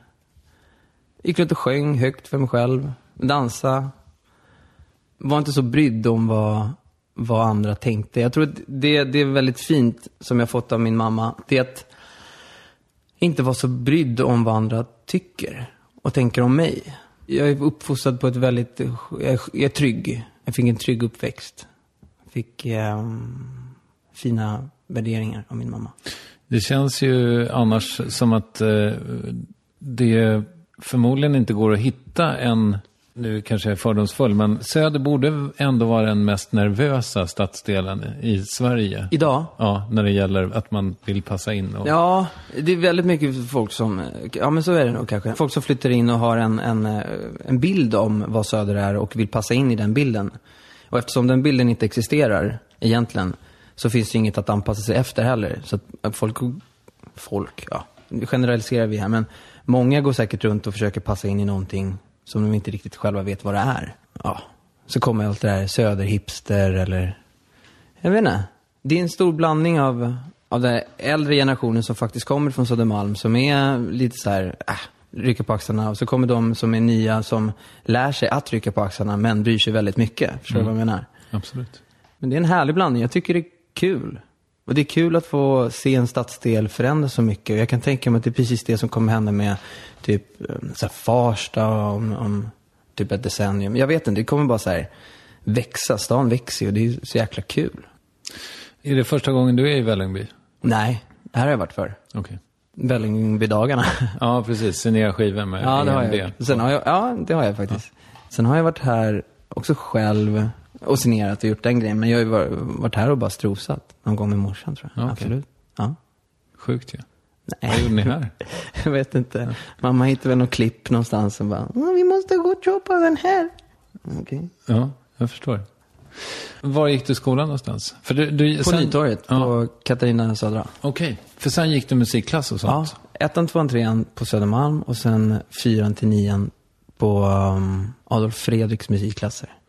Gick runt och sjöng högt för mig själv. Dansa. Var inte så brydd om vad, vad andra tänkte. Jag tror att det, det är väldigt fint som jag fått av min mamma. Det är att inte vara så brydd om vad andra tycker och tänker om mig. Jag är uppfostrad på ett väldigt... Jag är trygg. Jag fick en trygg uppväxt. Jag fick eh, fina värderingar av min mamma. Det känns ju annars som att eh, det förmodligen inte går att hitta en... Nu kanske jag är fördomsfull, men Söder borde ändå vara den mest nervösa stadsdelen i Sverige. Idag? Ja, när det gäller att man vill passa in. Och... Ja, det är väldigt mycket folk som... Ja, men så är det nog kanske. Folk som flyttar in och har en, en, en bild om vad Söder är och vill passa in i den bilden. Och eftersom den bilden inte existerar egentligen så finns det inget att anpassa sig efter heller. Så att folk... Folk, ja. Generaliserar vi här, men många går säkert runt och försöker passa in i någonting som de inte riktigt själva vet vad det är. Ja, så kommer allt det där söderhipster eller... Jag vet inte. Det är en stor blandning av, av den äldre generationen som faktiskt kommer från Södermalm. Som är lite så här, äh, rycker på axlarna. Och så kommer de som är nya som lär sig att rycka på axlarna men bryr sig väldigt mycket. Förstår du mm. vad jag menar? Absolut. Men det är en härlig blandning. Jag tycker det är kul. Och det är kul att få se en stadsdel förändras så mycket. Och jag kan tänka mig att det är precis det som kommer hända med typ så här Farsta om, om typ ett decennium. Jag vet inte, det kommer bara så här växa. Stan växer och det är så jäkla kul. Är det första gången du är i Vällingby? Nej, det här har jag varit för. Okej. Okay. Vällingby-dagarna. Ja, precis. Signera skivan med ja, det har E M D. jag. Sen har jag. Ja, det har jag faktiskt. Ja. Sen har jag varit här också själv och signerat och gjort den grejen. Men jag har ju varit här och bara strosat någon gång med morsan, tror jag. Okay. Absolut. Ja. Sjukt, ja. Nej. Vad gjorde ni här? Jag vet inte. Ja. Mamma hittade väl någon klipp någonstans och bara, vi måste gå och köpa den här. Okej. Okay. Ja, jag förstår. Var gick du skolan någonstans? För du, du, på sen... Nytorget, ja. På Katarina Södra. Okej, okay. För sen gick du musikklass och sånt? Ja, ettan, tvåan, trean på Södermalm och sen fyran till nian på um, Adolf Fredriks musikklasser.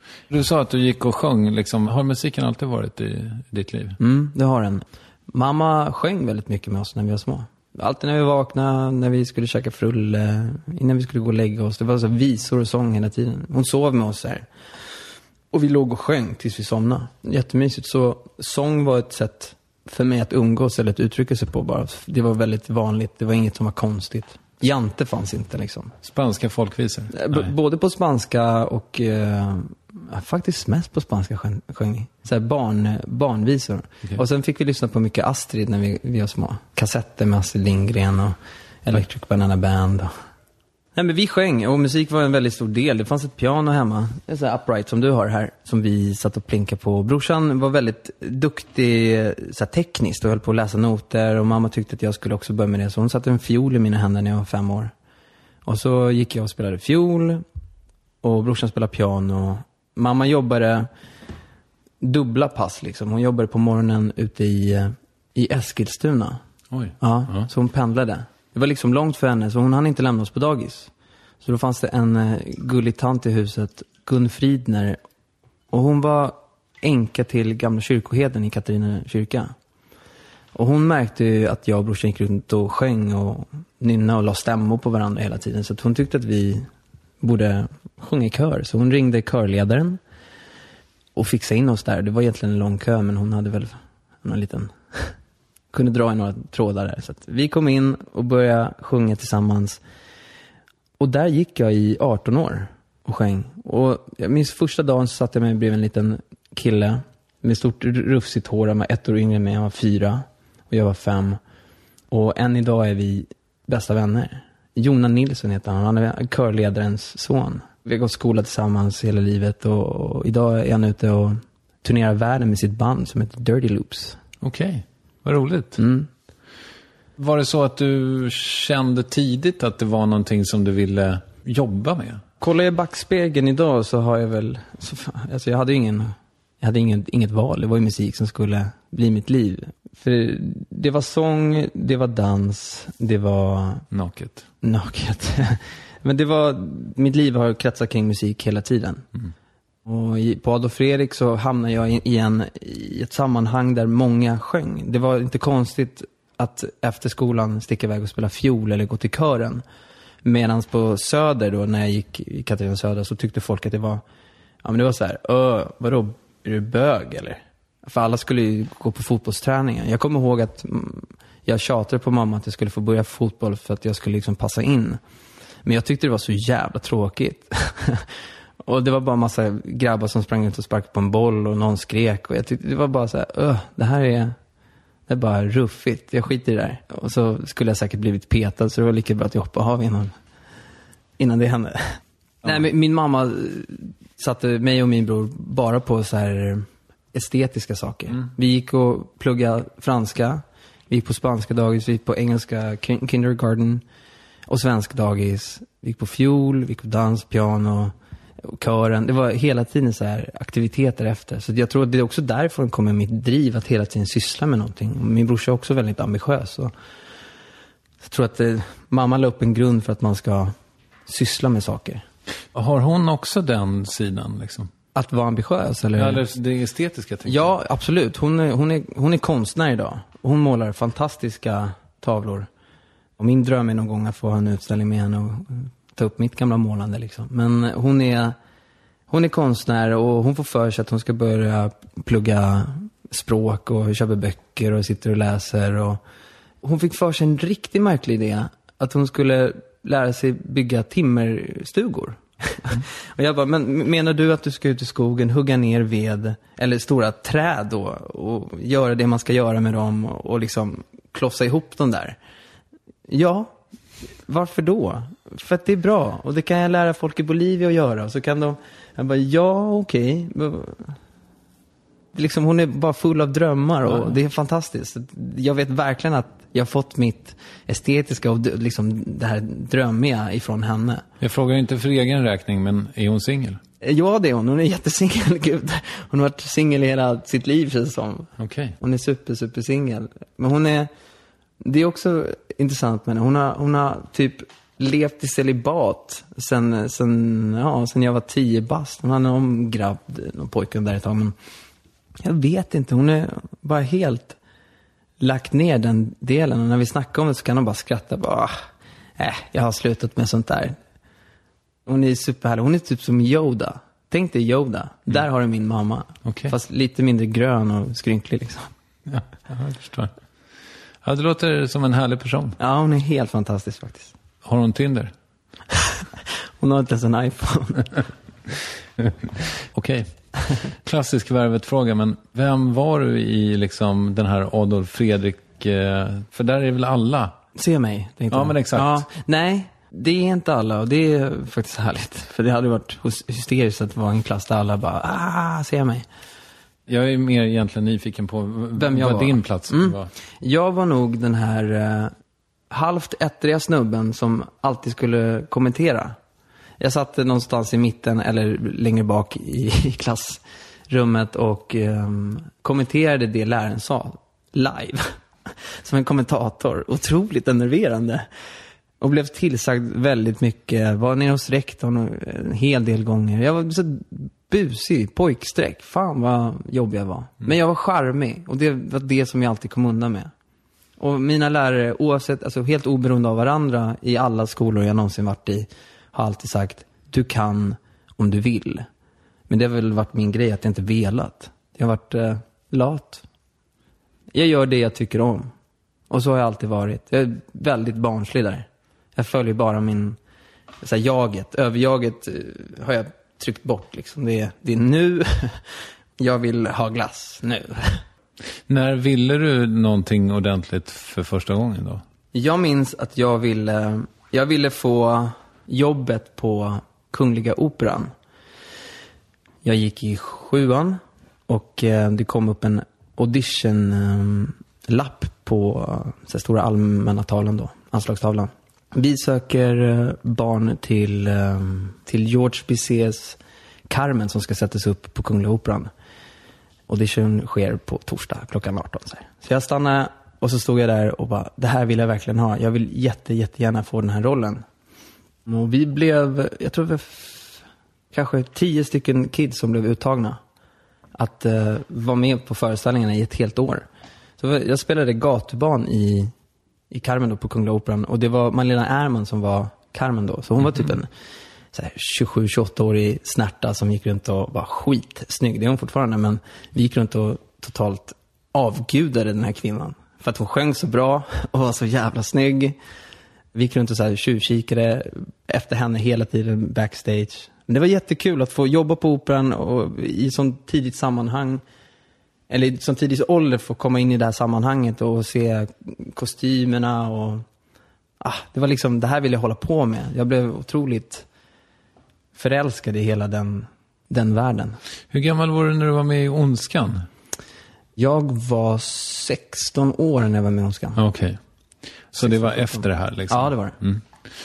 Du sa att du gick och sjöng. Liksom. Har musiken alltid varit i ditt liv? Mm, det har den. Mamma sjöng väldigt mycket med oss när vi var små. Alltid när vi vaknade, när vi skulle käka frulle, innan vi skulle gå och lägga oss. Det var så visor och sång hela tiden. Hon sov med oss här. Och vi låg och sjöng tills vi somnade. Jättemysigt. Så sång var ett sätt för mig att umgås eller att uttrycka sig på bara. Det var väldigt vanligt. Det var inget som var konstigt. Jante fanns inte liksom. Spanska folkvisor? B- både på spanska och eh, faktiskt mest på spanska sjöng, sjöng vi. Så här barn, barnvisor. Okay. Och sen fick vi lyssna på mycket Astrid när vi, vi var små. Kassetter med Astrid Lindgren och Electric Banana Band. Och... Nej, men vi sjöng och musik var en väldigt stor del. Det fanns ett piano hemma, en sån här upright som du har här, som vi satt och plinkade på. Brorsan var väldigt duktig så här, tekniskt och höll på att läsa noter. Och mamma tyckte att jag skulle också börja med det. Så hon satte en fiol i mina händer när jag var fem år. Och så gick jag och spelade fiol. Och brorsan spelade piano. Mamma jobbade dubbla pass liksom. Hon jobbade på morgonen ute i, i Eskilstuna. Oj. Ja, ja, så hon pendlade. Det var liksom långt för henne, så hon hann inte lämna oss på dagis. Så då fanns det en uh, gullig tant i huset, Gun Fridner. Och hon var änka till gamla kyrkoheden i Katarina kyrka. Och hon märkte ju att jag och brorsan gick runt och sjöng och nynna och la stämmor på varandra hela tiden. Så att hon tyckte att vi borde sjunga i kör. Så hon ringde körledaren och fixade in oss där. Det var egentligen en lång kö, men hon hade väl en liten... kunde dra i några trådar där. Så att vi kom in och började sjunga tillsammans. Och där gick jag i arton år och sjöng. Och jag minns första dagen så satt jag mig bredvid en liten kille med stort rufsigt hår. Han var ett år yngre än mig, han var fyra. Och jag var fem. Och än idag är vi bästa vänner. Jona Nilsson heter han. Han är körledarens son. Vi har gått skola tillsammans hela livet. Och, och idag är han ute och turnerar världen med sitt band som heter Dirty Loops. Okej. Okay. Vad roligt. Mm. Var det så att du kände tidigt att det var någonting som du ville jobba med? Kollar jag backspegeln idag så har jag väl... Så, alltså jag hade ju ingen, jag hade ingen, inget val. Det var ju musik som skulle bli mitt liv. För det var sång, det var dans, det var... Naket. Naket. Men det var... Mitt liv har kretsat kring musik hela tiden. Mm. Och på Adolf Fredrik så hamnade jag i, en, i ett sammanhang där många sjöng. Det var inte konstigt att efter skolan sticka iväg och spela fiol eller gå till kören. Medan på Söder då, när jag gick i Katarina Söder, så tyckte folk att det var... Ja, men det var så här, Öh, vadå, är du bög eller? För alla skulle ju gå på fotbollsträningen. Jag kommer ihåg att jag tjatade på mamma att jag skulle få börja fotboll för att jag skulle liksom passa in. Men jag tyckte det var så jävla tråkigt. Och det var bara en massa grabbar som sprang ut och sparkade på en boll och någon skrek. Och jag tyckte det var bara så här, öh, det här är, det är bara ruffigt. Jag skiter i det där. Och så skulle jag säkert blivit petad, så det var lika bra att jag hoppade av innan, innan det hände. Ja. Nej, men min mamma satte mig och min bror bara på så här estetiska saker. Mm. Vi gick och pluggade franska. Vi gick på spanska dagis, vi gick på engelska kindergarten och svensk dagis. Vi gick på fiol, vi gick på dans, piano och kören. Det var hela tiden så här aktiviteter efter. Så jag tror att det är också därifrån kommer mitt driv att hela tiden syssla med någonting. Och min brorsa är också väldigt ambitiös. Så jag tror att det, mamma la upp en grund för att man ska syssla med saker. Har hon också den sidan liksom? Att vara ambitiös? Eller, ja, eller det estetiska. Ja, absolut. Hon är, hon, är, hon är konstnär idag. Hon målar fantastiska tavlor. Och min dröm är någon gång att få ha en utställning med henne och ta upp mitt gamla målande liksom. Men hon är, hon är konstnär och hon får för sig att hon ska börja plugga språk och köpa böcker och sitter och läser. Och hon fick för sig en riktigt märklig idé att hon skulle lära sig bygga timmerstugor. Mm. Och jag bara, men menar du att du ska ut i skogen, hugga ner ved eller stora träd då och göra det man ska göra med dem och liksom klossa ihop dem där? Ja, varför då? För att det är bra och det kan jag lära folk i Bolivia att göra. Och så kan de, jag bara, ja okej. Okay. Liksom, hon är bara full av drömmar och ja. Det är fantastiskt. Jag vet verkligen att jag har fått mitt estetiska och liksom det här drömmiga ifrån henne. Jag frågar inte för egen räkning, men är hon singel? Ja, det är hon. Hon är jättesingel. Gud. Hon har varit singel hela sitt liv, känns det som. Okay. Hon är super, super singel. Men hon är... Det är också intressant med henne. Hon har, hon har typ levt i celibat sen, sen, ja, sen jag var tio bast. Hon hade någon grabb, någon pojke där ett tag. Men jag vet inte, hon är bara helt lagt ner den delen. Och när vi snackar om det så kan hon bara skratta. Bara, äh, jag har slutat med sånt där. Hon är superhärlig. Hon är typ som Yoda. Tänk dig Yoda. Mm. Där har du min mamma. Okay. Fast lite mindre grön och skrynklig liksom. Ja, jag förstår. Ja, det låter som en härlig person. Ja, hon är helt fantastisk faktiskt. Har hon Tinder? Hon har inte ens en iPhone. Okej. Klassisk Värvet-fråga, men vem var du i liksom den här Adolf Fredrik? Eh, för där är väl alla? Se mig. Ja, jag. men exakt. Ja, nej, det är inte alla och det är faktiskt härligt. För det hade varit hysteriskt att vara en klass där alla bara, ah, se mig. Jag är mer egentligen nyfiken på vem jag vad var. Din plats mm. var. Jag var nog den här eh, halvt ettriga snubben som alltid skulle kommentera. Jag satt någonstans i mitten eller längre bak i, i klassrummet och eh, kommenterade det läraren sa live. Som en kommentator. Otroligt enerverande. Och blev tillsagd väldigt mycket. Var nere hos rektorn en hel del gånger. Jag var så busig, pojksträck. Fan vad jobbig jag var. Mm. Men jag var charmig. Och det var det som jag alltid kom undan med. Och mina lärare, oavsett, alltså helt oberoende av varandra i alla skolor jag någonsin varit i, har alltid sagt, du kan om du vill. Men det har väl varit min grej att jag inte velat. Jag har varit eh, lat. Jag gör det jag tycker om. Och så har jag alltid varit. Jag är väldigt barnslig där. Jag följer bara min så här, jaget. Överjaget eh, har jag tryckt bort. Liksom. Det, är, det är nu. Jag vill ha glass nu. När ville du någonting ordentligt för första gången då? Jag minns att jag ville, jag ville få jobbet på Kungliga Operan. Jag gick i sjuan och eh, det kom upp en audition-lapp eh, på så här, stora allmänna tavlan då, anslagstavlan. Vi söker eh, barn till, eh, till George Bizets Carmen som ska sättas upp på Kungliga Operan. Audition sker på torsdag klockan arton. Så, så jag stannade och så stod jag där och bara, det här vill jag verkligen ha. Jag vill jätte, jättegärna få den här rollen. Och vi blev, jag tror det var f- kanske tio stycken kids som blev uttagna. Att uh, vara med på föreställningarna i ett helt år. Så jag spelade gatubarn i, i Carmen då på Kungliga Operan. Och det var Malena Ärman som var Carmen då. Så hon var typ en så här, tjugosju tjugoåtta-årig snärta som gick runt och var skitsnygg. Det är hon fortfarande, men vi gick runt och totalt avgudade den här kvinnan. För att hon sjöng så bra och var så jävla snygg. Vi gick runt och så här tjuvkikade efter henne hela tiden backstage. Men det var jättekul att få jobba på operan och i sån tidigt sammanhang, eller i sån tidigt ålder få komma in i det här sammanhanget och se kostymerna och ah, det var liksom, det här ville jag hålla på med. Jag blev otroligt förälskad i hela den, den världen. Hur gammal var du när du var med i Ondskan? Jag var sexton år när jag var med i Ondskan. Okej. Okay. Så det var efter det här liksom? Ja, det var det. Mm.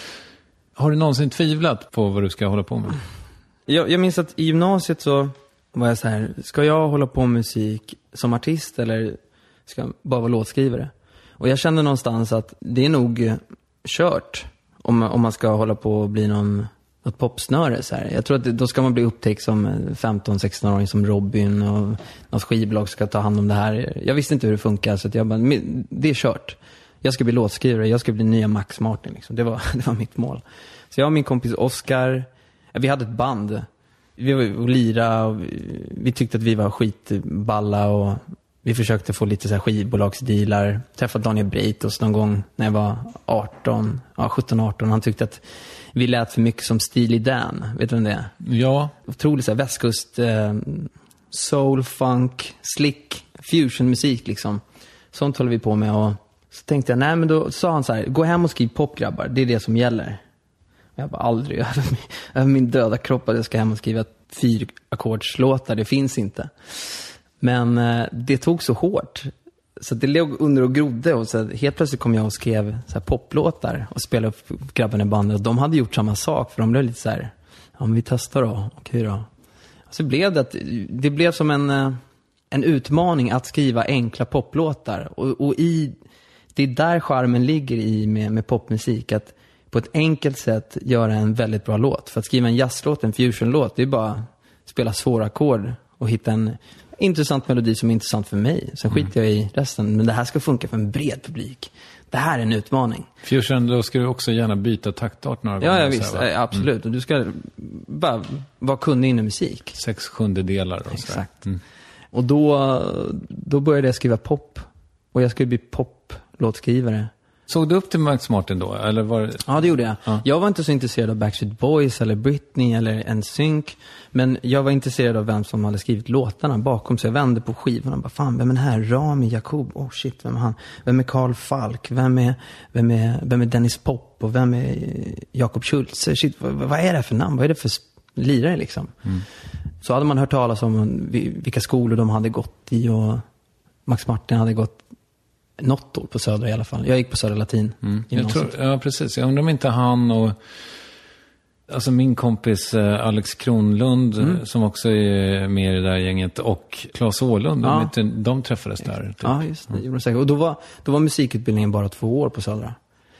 Har du någonsin tvivlat på vad du ska hålla på med? Jag, jag minns att i gymnasiet så var jag så här, ska jag hålla på med musik som artist eller ska jag bara vara låtskrivare? Och jag kände någonstans att det är nog kört om, om man ska hålla på och bli någon, något popsnöre. Så här. Jag tror att det, då ska man bli upptäckt som femton-sexton-åring som Robin och något skivbolag ska ta hand om det här. Jag visste inte hur det funkar så att jag bara, det är kört. Jag ska bli låtskrivare, jag ska bli nya Max Martin. Liksom. Det, var, det var mitt mål. Så jag och min kompis Oscar, vi hade ett band. Vi var och lira och vi, vi tyckte att vi var skitballa och vi försökte få lite så här skivbolagsdealar. Träffade Daniel Breitos någon gång när jag var arton, ja, sjutton arton. Han tyckte att vi lät för mycket som Steely Dan. Vet du vem det är? Ja. Otroligt så här västkust, eh, soul, funk, slick, fusionmusik liksom. Sånt håller vi på med och så tänkte jag, nej men då sa han så här, gå hem och skriv popgrabbar, det är det som gäller. Jag bara aldrig över min, över min döda kropp att jag ska hem och skriva fyra ackordslåtar, det finns inte. Men eh, det tog så hårt. Så det låg under och grodde och så helt plötsligt kom jag och skrev så här poplåtar och spelade upp grabbarna i bandet och de hade gjort samma sak för de blev lite så här, ja men vi testar då, okej då. Och så blev det att det blev som en, en utmaning att skriva enkla poplåtar och, och i det är där charmen ligger i med, med popmusik att på ett enkelt sätt göra en väldigt bra låt. För att skriva en jazzlåt, en fusionlåt, det är bara spela svåra ackord och hitta en intressant melodi som är intressant för mig. Sen skiter jag i resten. Men det här ska funka för en bred publik. Det här är en utmaning. Fusion, då ska du också gärna byta taktart några gånger. Ja, ja visst. Här, absolut. Mm. Och du ska bara vara kunnig inom musik. Sex sjundedelar och exakt. Mm. Och då, då började jag skriva pop. Och jag skulle bli pop-låtskrivare. Såg du upp till Max Martin då? Eller var det... Ja, det gjorde jag. Ja. Jag var inte så intresserad av Backstreet Boys eller Britney eller N Sync. Men jag var intresserad av vem som hade skrivit låtarna bakom. Så jag vände på skivorna och bara, fan, vem är den här? Rami Jacob? Oh shit, vem är han? Vem är Carl Falk? Vem är, vem är, vem är Dennis Pop? Och vem är Jakob Schultz? Shit, vad, vad är det för namn? Vad är det för lirare liksom? Mm. Så hade man hört talas om vilka skolor de hade gått i. Och Max Martin hade gått något år på Södra i alla fall. Jag gick på Södra Latin. Mm. Jag tror, ja, precis. Jag undrar om inte han och alltså min kompis Alex Kronlund mm. som också är med i det där gänget och Claes Åhlund, ja. de, inte, de träffades där. Typ. Ja, just det. Mm. Och då var, då var musikutbildningen bara två år på Södra.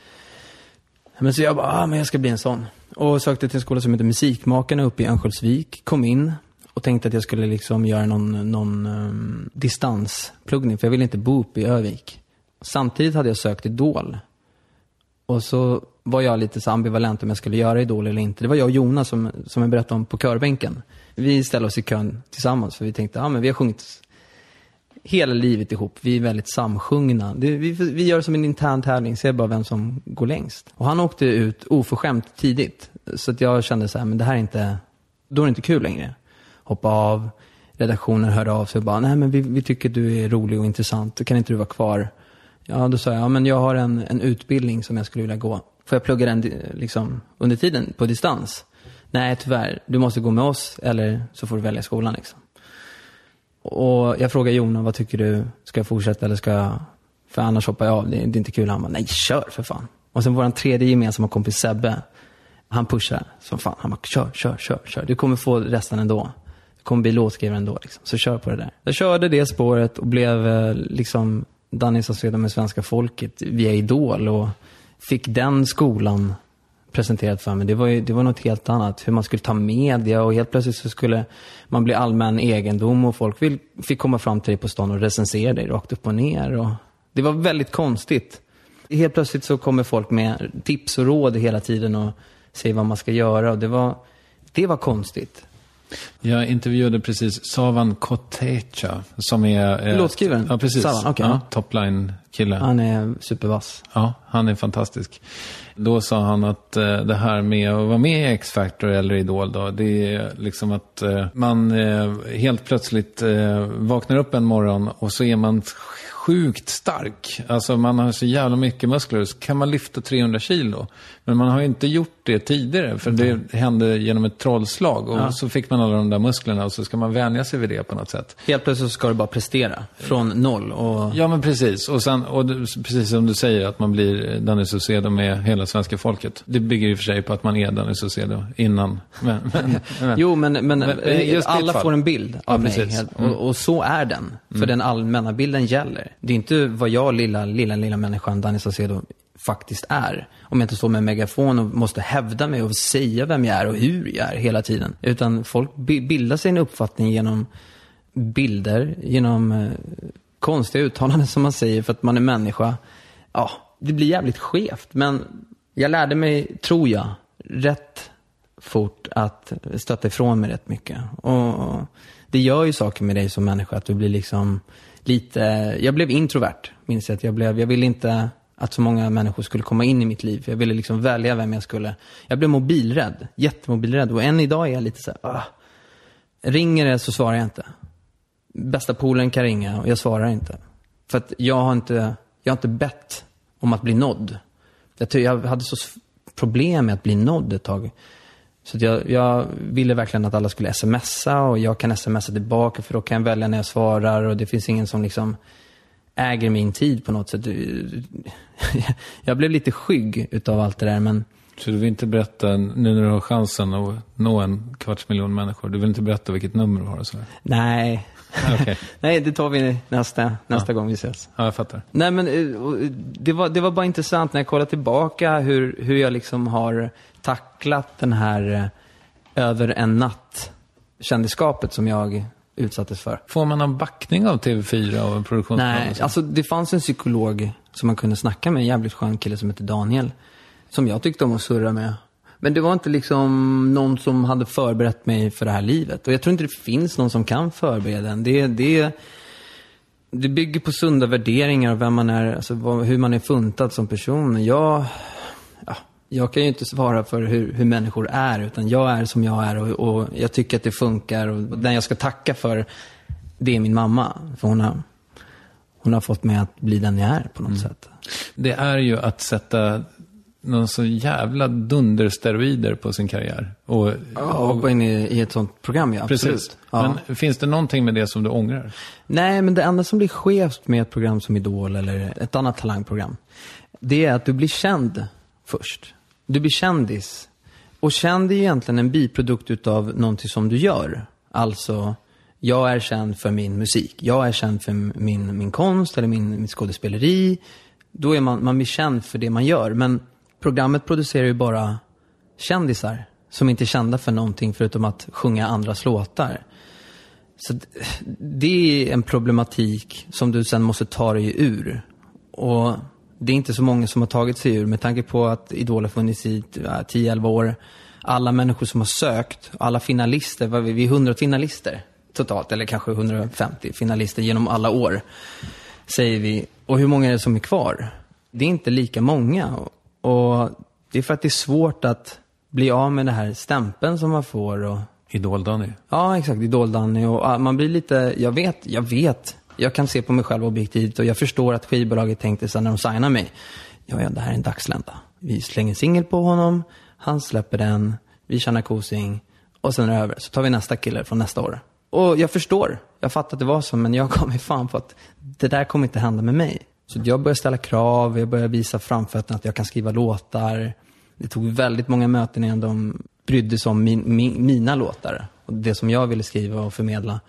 Men så jag bara, ah, men jag ska bli en sån. Och sökte till en skola som heter Musikmakarna uppe i Örnsköldsvik. Kom in och tänkte att jag skulle liksom göra någon, någon um, distanspluggning. För jag ville inte bo uppe i Övik. Samtidigt hade jag sökt Idol. Och så var jag lite så ambivalent om jag skulle göra Idol eller inte. Det var jag och Jonas som, som jag berättade om på körbänken. Vi ställde oss i kön tillsammans. För vi tänkte, ja ah, men vi har sjungit hela livet ihop. Vi är väldigt samsjungna. Det, vi, vi gör som en intern tävling. Ser bara vem som går längst. Och han åkte ut oförskämt tidigt. Så att jag kände så här, men det här är inte, då är det inte kul längre. Hoppa av. Redaktionen hörde av sig och bara, nej men vi, vi tycker du är rolig och intressant. Då kan inte du vara kvar. Ja, då sa jag, ja men jag har en, en utbildning som jag skulle vilja gå. Får jag plugga den liksom under tiden på distans? Nej, tyvärr. Du måste gå med oss eller så får du välja skolan liksom. Och jag frågar Jonas, vad tycker du? Ska jag fortsätta eller ska jag... För annars hoppar jag av, det, det är inte kul. Han bara, nej, kör för fan. Och sen var en tredje gemensamma kompis Sebbe. Han pushar som fan. Han bara, kör, kör, kör, kör. Du kommer få resten ändå. Du kommer bli låtskrivare ändå liksom. Så kör på det där. Jag körde det spåret och blev liksom Danny Saucedo med svenska folket via Idol. Och fick den skolan presenterat för mig. Det var ju, det var något helt annat. Hur man skulle ta media och helt plötsligt så skulle man bli allmän egendom och folk vill, fick komma fram till dig på stan och recensera dig rakt upp och ner. Och det var väldigt konstigt. Helt plötsligt så kommer folk med tips och råd hela tiden och säger vad man ska göra. Och det var, det var konstigt. Jag intervjuade precis Savan Kotecha som är... Eh, låtskrivaren? Ja, precis. Savan, okay. Ja, topline-kille. Han är supervass. Ja, han är fantastisk. Då sa han att eh, det här med att vara med i X-Factor eller Idol då, det är liksom att eh, man eh, helt plötsligt eh, vaknar upp en morgon och så är man sjukt stark. Alltså man har så jävla mycket muskler, så kan man lyfta trehundra kilo. Men man har ju inte gjort det tidigare, för det hände genom ett trollslag. Och ja. Så fick man alla de där musklerna och så ska man vänja sig vid det på något sätt. Helt plötsligt så ska du bara prestera från noll. Och... Ja, men precis. Och, sen, och precis som du säger, att man blir Danny Saucedo med hela svenska folket. Det bygger i och för sig på att man är Danny Saucedo innan. Men, men, men, jo, men, men, men alla får en bild av ja, mig. Mm. Och, och så är den. För mm. den allmänna bilden gäller. Det är inte vad jag, lilla, lilla, lilla människan Danny Saucedo faktiskt är. Om jag inte står med en megafon och måste hävda mig och säga vem jag är och hur jag är hela tiden. Utan folk bildar sig en uppfattning genom bilder, genom eh, konstiga uttalanden som man säger för att man är människa. Ja, det blir jävligt skevt. Men jag lärde mig, tror jag, rätt fort att stötta ifrån mig rätt mycket. Och det gör ju saker med dig som människa att du blir liksom lite... Jag blev introvert, minns jag att jag blev. Jag ville inte att så många människor skulle komma in i mitt liv. Jag ville liksom välja vem jag skulle. Jag blev mobilrädd, jättemobilrädd. Och än idag är jag lite så här, ah, ringer det så svarar jag inte. Bästa polen kan ringa och jag svarar inte. För att jag har inte, jag har inte bett om att bli nådd. Jag, jag hade så problem med att bli nådd ett tag. Så att jag, jag ville verkligen att alla skulle smsa och jag kan smsa tillbaka för då kan jag välja när jag svarar och det finns ingen som liksom äger min tid på något sätt. Jag blev lite skygg utav allt det där, men... Så du vill inte berätta, nu när du har chansen att nå en kvarts miljon människor, du vill inte berätta vilket nummer du har och så här? Nej, Okay. Nej, det tar vi nästa, nästa ja. gång vi ses. Ja, jag fattar. Nej, men det var, det var bara intressant när jag kollade tillbaka hur, hur jag liksom har tacklat den här över en natt kändisskapet som jag utsattes för. Får man en backning av T V fyra och produktionsbolag? Nej, alltså det fanns en psykolog som man kunde snacka med, en jävligt skön kille som heter Daniel, som jag tyckte om att surra med. Men det var inte liksom någon som hade förberett mig för det här livet. Och jag tror inte det finns någon som kan förbereda en. Det, det, det bygger på sunda värderingar och vem man är, alltså vad, hur man är funtad som person. Jag, ja, jag kan ju inte svara för hur, hur människor är, utan jag är som jag är och, och jag tycker att det funkar. Och den jag ska tacka för, det är min mamma. För hon har, hon har fått mig att bli den jag är på något mm. sätt. Det är ju att sätta någon så jävla dundersteroider på sin karriär. Och, ja, och hoppa in i, i ett sånt program, ja. Precis. Absolut. Ja. Men finns det någonting med det som du ångrar? Nej, men det enda som blir skevt med ett program som Idol eller ett annat talangprogram, det är att du blir känd först. Du blir kändis. Och känd är ju egentligen en biprodukt utav någonting som du gör. Alltså, jag är känd för min musik. Jag är känd för min, min konst eller min, min skådespeleri. Då är man, man blir känd för det man gör. Men programmet producerar ju bara kändisar som inte är kända för någonting förutom att sjunga andras låtar. Så det är en problematik som du sen måste ta dig ur. Och det är inte så många som har tagit sig ur, med tanke på att Idol har funnits i tio elva år. Alla människor som har sökt, alla finalister, vad vi, vi är hundra finalister totalt, eller kanske hundrafemtio finalister genom alla år, säger vi. Och hur många är det som är kvar? Det är inte lika många. Och det är för att det är svårt att bli av med det här stämpeln som man får. Och Idol-Danny. Ja, exakt. Idol-Danny. Och man blir lite, jag vet, jag vet. Jag kan se på mig själv objektivt och jag förstår att skivbolaget tänkte så när de signar mig. Ja, ja, det här är en dagslända. Vi slänger singel på honom, han släpper den, vi tjänar kosing och sen är det över. Så tar vi nästa kille från nästa år. Och jag förstår, jag fattar att det var så, men jag kom mig fan på att det där kommer inte hända med mig. Så jag började ställa krav, jag började visa framfötterna att jag kan skriva låtar. Det tog väldigt många möten innan de brydde sig om min, min, mina låtar och det som jag ville skriva och förmedla.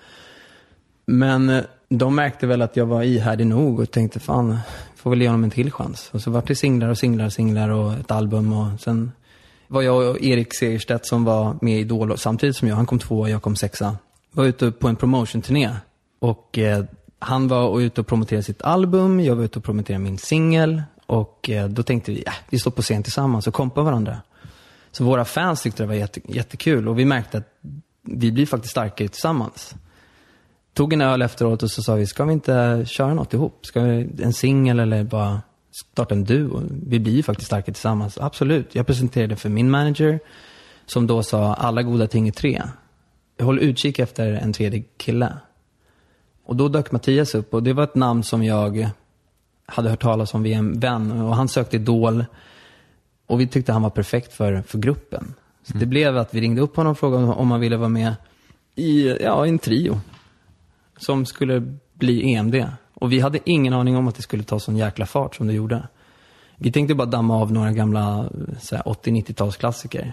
Men de märkte väl att jag var ihärdig nog och tänkte fan, får väl ge honom en till chans. Och så var det singlar och singlar och singlar och ett album. Och sen var jag och Erik Segerstedt som var med i Idol samtidigt som jag. Han kom två och jag kom sexa. Var ute på en promotion-turné. Och eh, han var ute och promoterade sitt album. Jag var ute och promoterade min singel. Och eh, då tänkte vi, ja, vi står på scen tillsammans och kompar varandra. Så våra fans tyckte det var jätte, jättekul. Och vi märkte att vi blir faktiskt starkare tillsammans. Tog en öl efteråt och så sa vi, ska vi inte köra något ihop? Ska vi en singel eller bara starta en duo? Vi blir ju faktiskt starkare tillsammans. Absolut. Jag presenterade för min manager som då sa, alla goda ting är tre. Jag håller utkik efter en tredje kille. Och då dök Mattias upp och det var ett namn som jag hade hört talas om via en vän. Och han sökte Idol och vi tyckte han var perfekt för, för gruppen. Så mm. det blev att vi ringde upp honom och frågade om han ville vara med i ja, en trio som skulle bli E M D. Och vi hade ingen aning om att det skulle ta sån jäkla fart som det gjorde. Vi tänkte bara damma av några gamla åttio-nittio-talsklassiker.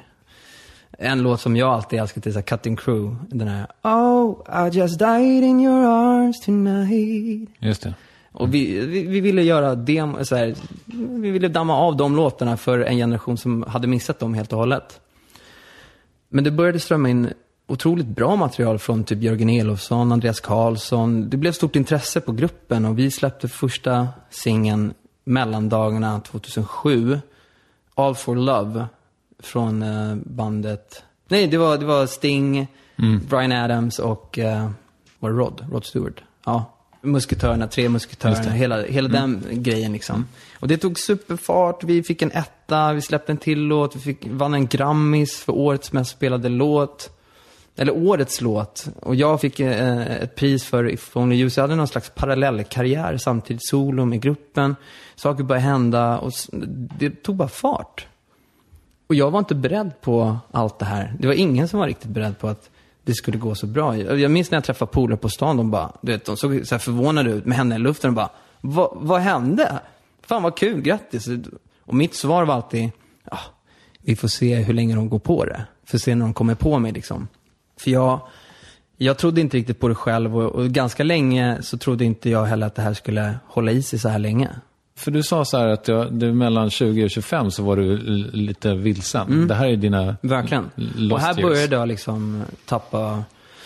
En låt som jag alltid älskat är så här, Cutting Crew. Den här Oh, I just died in your arms tonight. Just det. Och vi, vi, vi ville göra dem, så här, vi ville damma av de låtarna för en generation som hade missat dem helt och hållet. Men det började strömma in otroligt bra material från typ Jörgen Elofsson, Andreas Karlsson. Det blev stort intresse på gruppen och vi släppte första singeln mellandagarna tjugohundrasju, All for Love, från uh, bandet. Nej, det var, det var Sting, mm. Bryan Adams och uh, var Rod, Rod Stewart. Ja, musketörerna, tre musketörerna, hela, hela mm. den grejen liksom. Mm. Och det tog superfart, vi fick en etta, vi släppte en till låt, vi fick, vann en Grammis för årets mest spelade låt. Eller årets låt. Och jag fick eh, ett pris för If Only You. Så jag hade någon slags parallellkarriär samtidigt, solo med gruppen. Saker började hända och det tog bara fart. Och jag var inte beredd på allt det här. Det var ingen som var riktigt beredd på att det skulle gå så bra. Jag minns när jag träffade polare på stan, de bara, du vet, de såg så här förvånade ut med henne i luften och bara, Va, vad hände? Fan vad kul, grattis. Och mitt svar var alltid, ja, vi får se hur länge de går på det. Får se när de kommer på mig liksom. För jag, Jag trodde inte riktigt på det själv och, och ganska länge så trodde inte jag heller att det här skulle hålla i sig så här länge. För du sa så här att jag, du mellan tjugo och tjugofem så var du l- lite vilsen. Mm. Det här är dina verkligen. Och här började jag liksom tappa...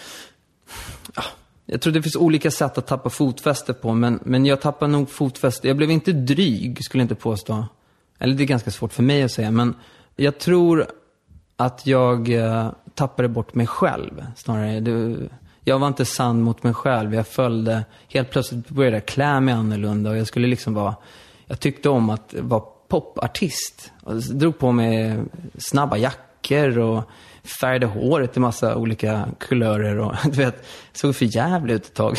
Jag tror det finns olika sätt att tappa fotfäste på, men, men jag tappade nog fotfäste. Jag blev inte dryg, skulle jag inte påstå. Eller det är ganska svårt för mig att säga, men jag tror att jag eh, tappade bort mig själv snarare. Det, jag var inte sann mot mig själv. Jag följde, helt plötsligt började jag klä mig annorlunda och jag skulle liksom vara, jag tyckte om att vara popartist. Och drog på mig snabba jackor och färgade håret i massa olika kulörer och du vet, såg för jävligt ut ett tag.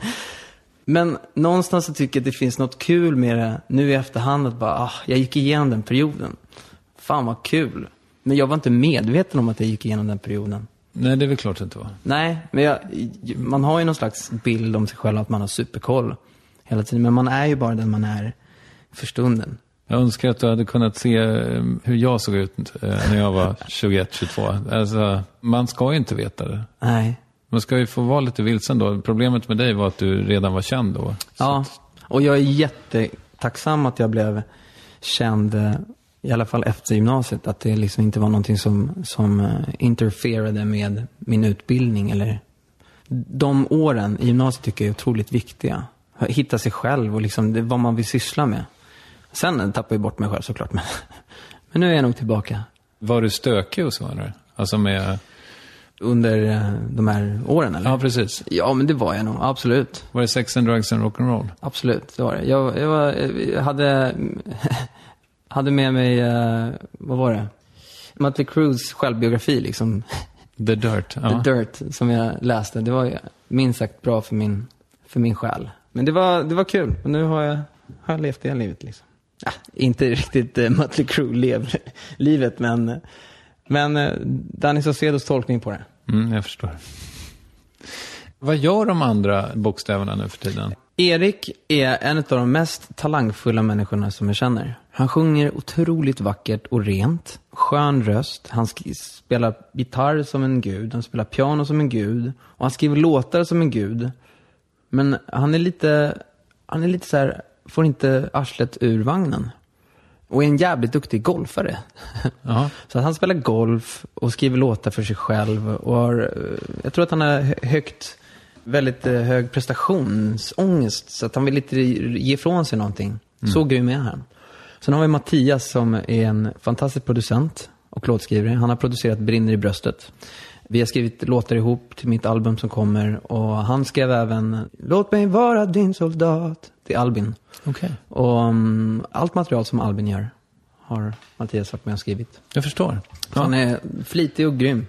Men någonstans så tycker jag att det finns något kul med det nu i efterhand att bara, ah, jag gick igenom den perioden. Fan vad kul. Men jag var inte medveten om att jag gick igenom den perioden. Nej, det är väl klart att det inte var. Nej, men jag, man har ju någon slags bild om sig själv att man har superkoll hela tiden. Men man är ju bara den man är för stunden. Jag önskar att du hade kunnat se hur jag såg ut när jag var tjugoett tjugotvå. Alltså, man ska ju inte veta det. Nej. Man ska ju få vara lite vilsen då. Problemet med dig var att du redan var känd då. Ja, och jag är jättetacksam att jag blev känd, i alla fall efter gymnasiet. Att det liksom inte var någonting som, som interferade med min utbildning. Eller de åren i gymnasiet tycker jag är otroligt viktiga. Hitta sig själv och liksom det, vad man vill syssla med. Sen tappade jag bort mig själv såklart. Men, men nu är jag nog tillbaka. Var du stökig och så eller? Alltså med... Under de här åren eller? Ja, precis. Ja, men det var jag nog, absolut. Var det sex and drugs and rock'n'roll? Absolut, det var det. Jag, jag, var, jag hade, hade med mig, uh, vad var det? Mötley Crues självbiografi liksom. The Dirt. Ja. The Dirt, som jag läste. Det var minst sagt bra för min, för min själ. Men det var, det var kul. Och nu har jag, har jag levt det här livet liksom. Ja, inte riktigt uh, Mötley Crue lev, livet, men... Men uh, Danny Saucedos tolkning på det. Mm, jag förstår. Vad gör de andra bokstäverna nu för tiden? Erik är en av de mest talangfulla människorna som jag känner. Han sjunger otroligt vackert och rent. Skön röst. Han sk- spelar gitarr som en gud. Han spelar piano som en gud. Och han skriver låtar som en gud. Men han är lite... Han är lite så här... Får inte arslet ur vagnen. Och är en jävligt duktig golfare. Uh-huh. Så att han spelar golf och skriver låtar för sig själv. Och har, jag tror att han har högt, väldigt hög prestationsångest. Så att han vill inte ge ifrån sig någonting. Mm. Så grym är han. Sen har vi Mattias som är en fantastisk producent och låtskrivare. Han har producerat Brinner i bröstet. Vi har skrivit låtar ihop till mitt album som kommer. Och han skrev även Låt mig vara din soldat till Albin. Okay. Och um, allt material som Albin gör har Mattias varit med och skrivit. Jag förstår. Ja. Han är flitig och grym.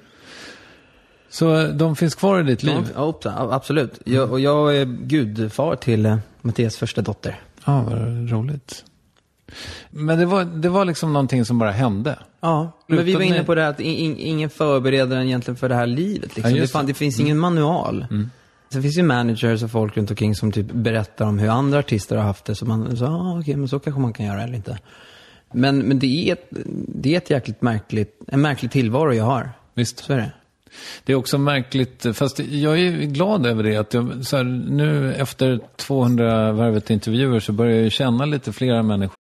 Så de finns kvar i ditt liv? Ja, absolut. Jag, och jag är gudfar till uh, Mattias första dotter. Ja, vad roligt. Men det var, det var liksom någonting som bara hände. Ja, men vi var inne på det här att in, ingen förbereder en egentligen för det här livet. Liksom. Ja, det, fan, det finns mm. ingen manual. Mm. Så det finns ju managers och folk runt omkring som typ berättar om hur andra artister har haft det. Så man sa, ah, okej, okay, men så kanske man kan göra eller inte. Men, men det är ett, det är ett jäkligt märkligt, en märklig tillvaro jag har. Visst. Så är det. Det är också märkligt, fast jag är glad över det. Att jag, så här, nu efter tvåhundra Värvet intervjuer så börjar jag känna lite flera människor.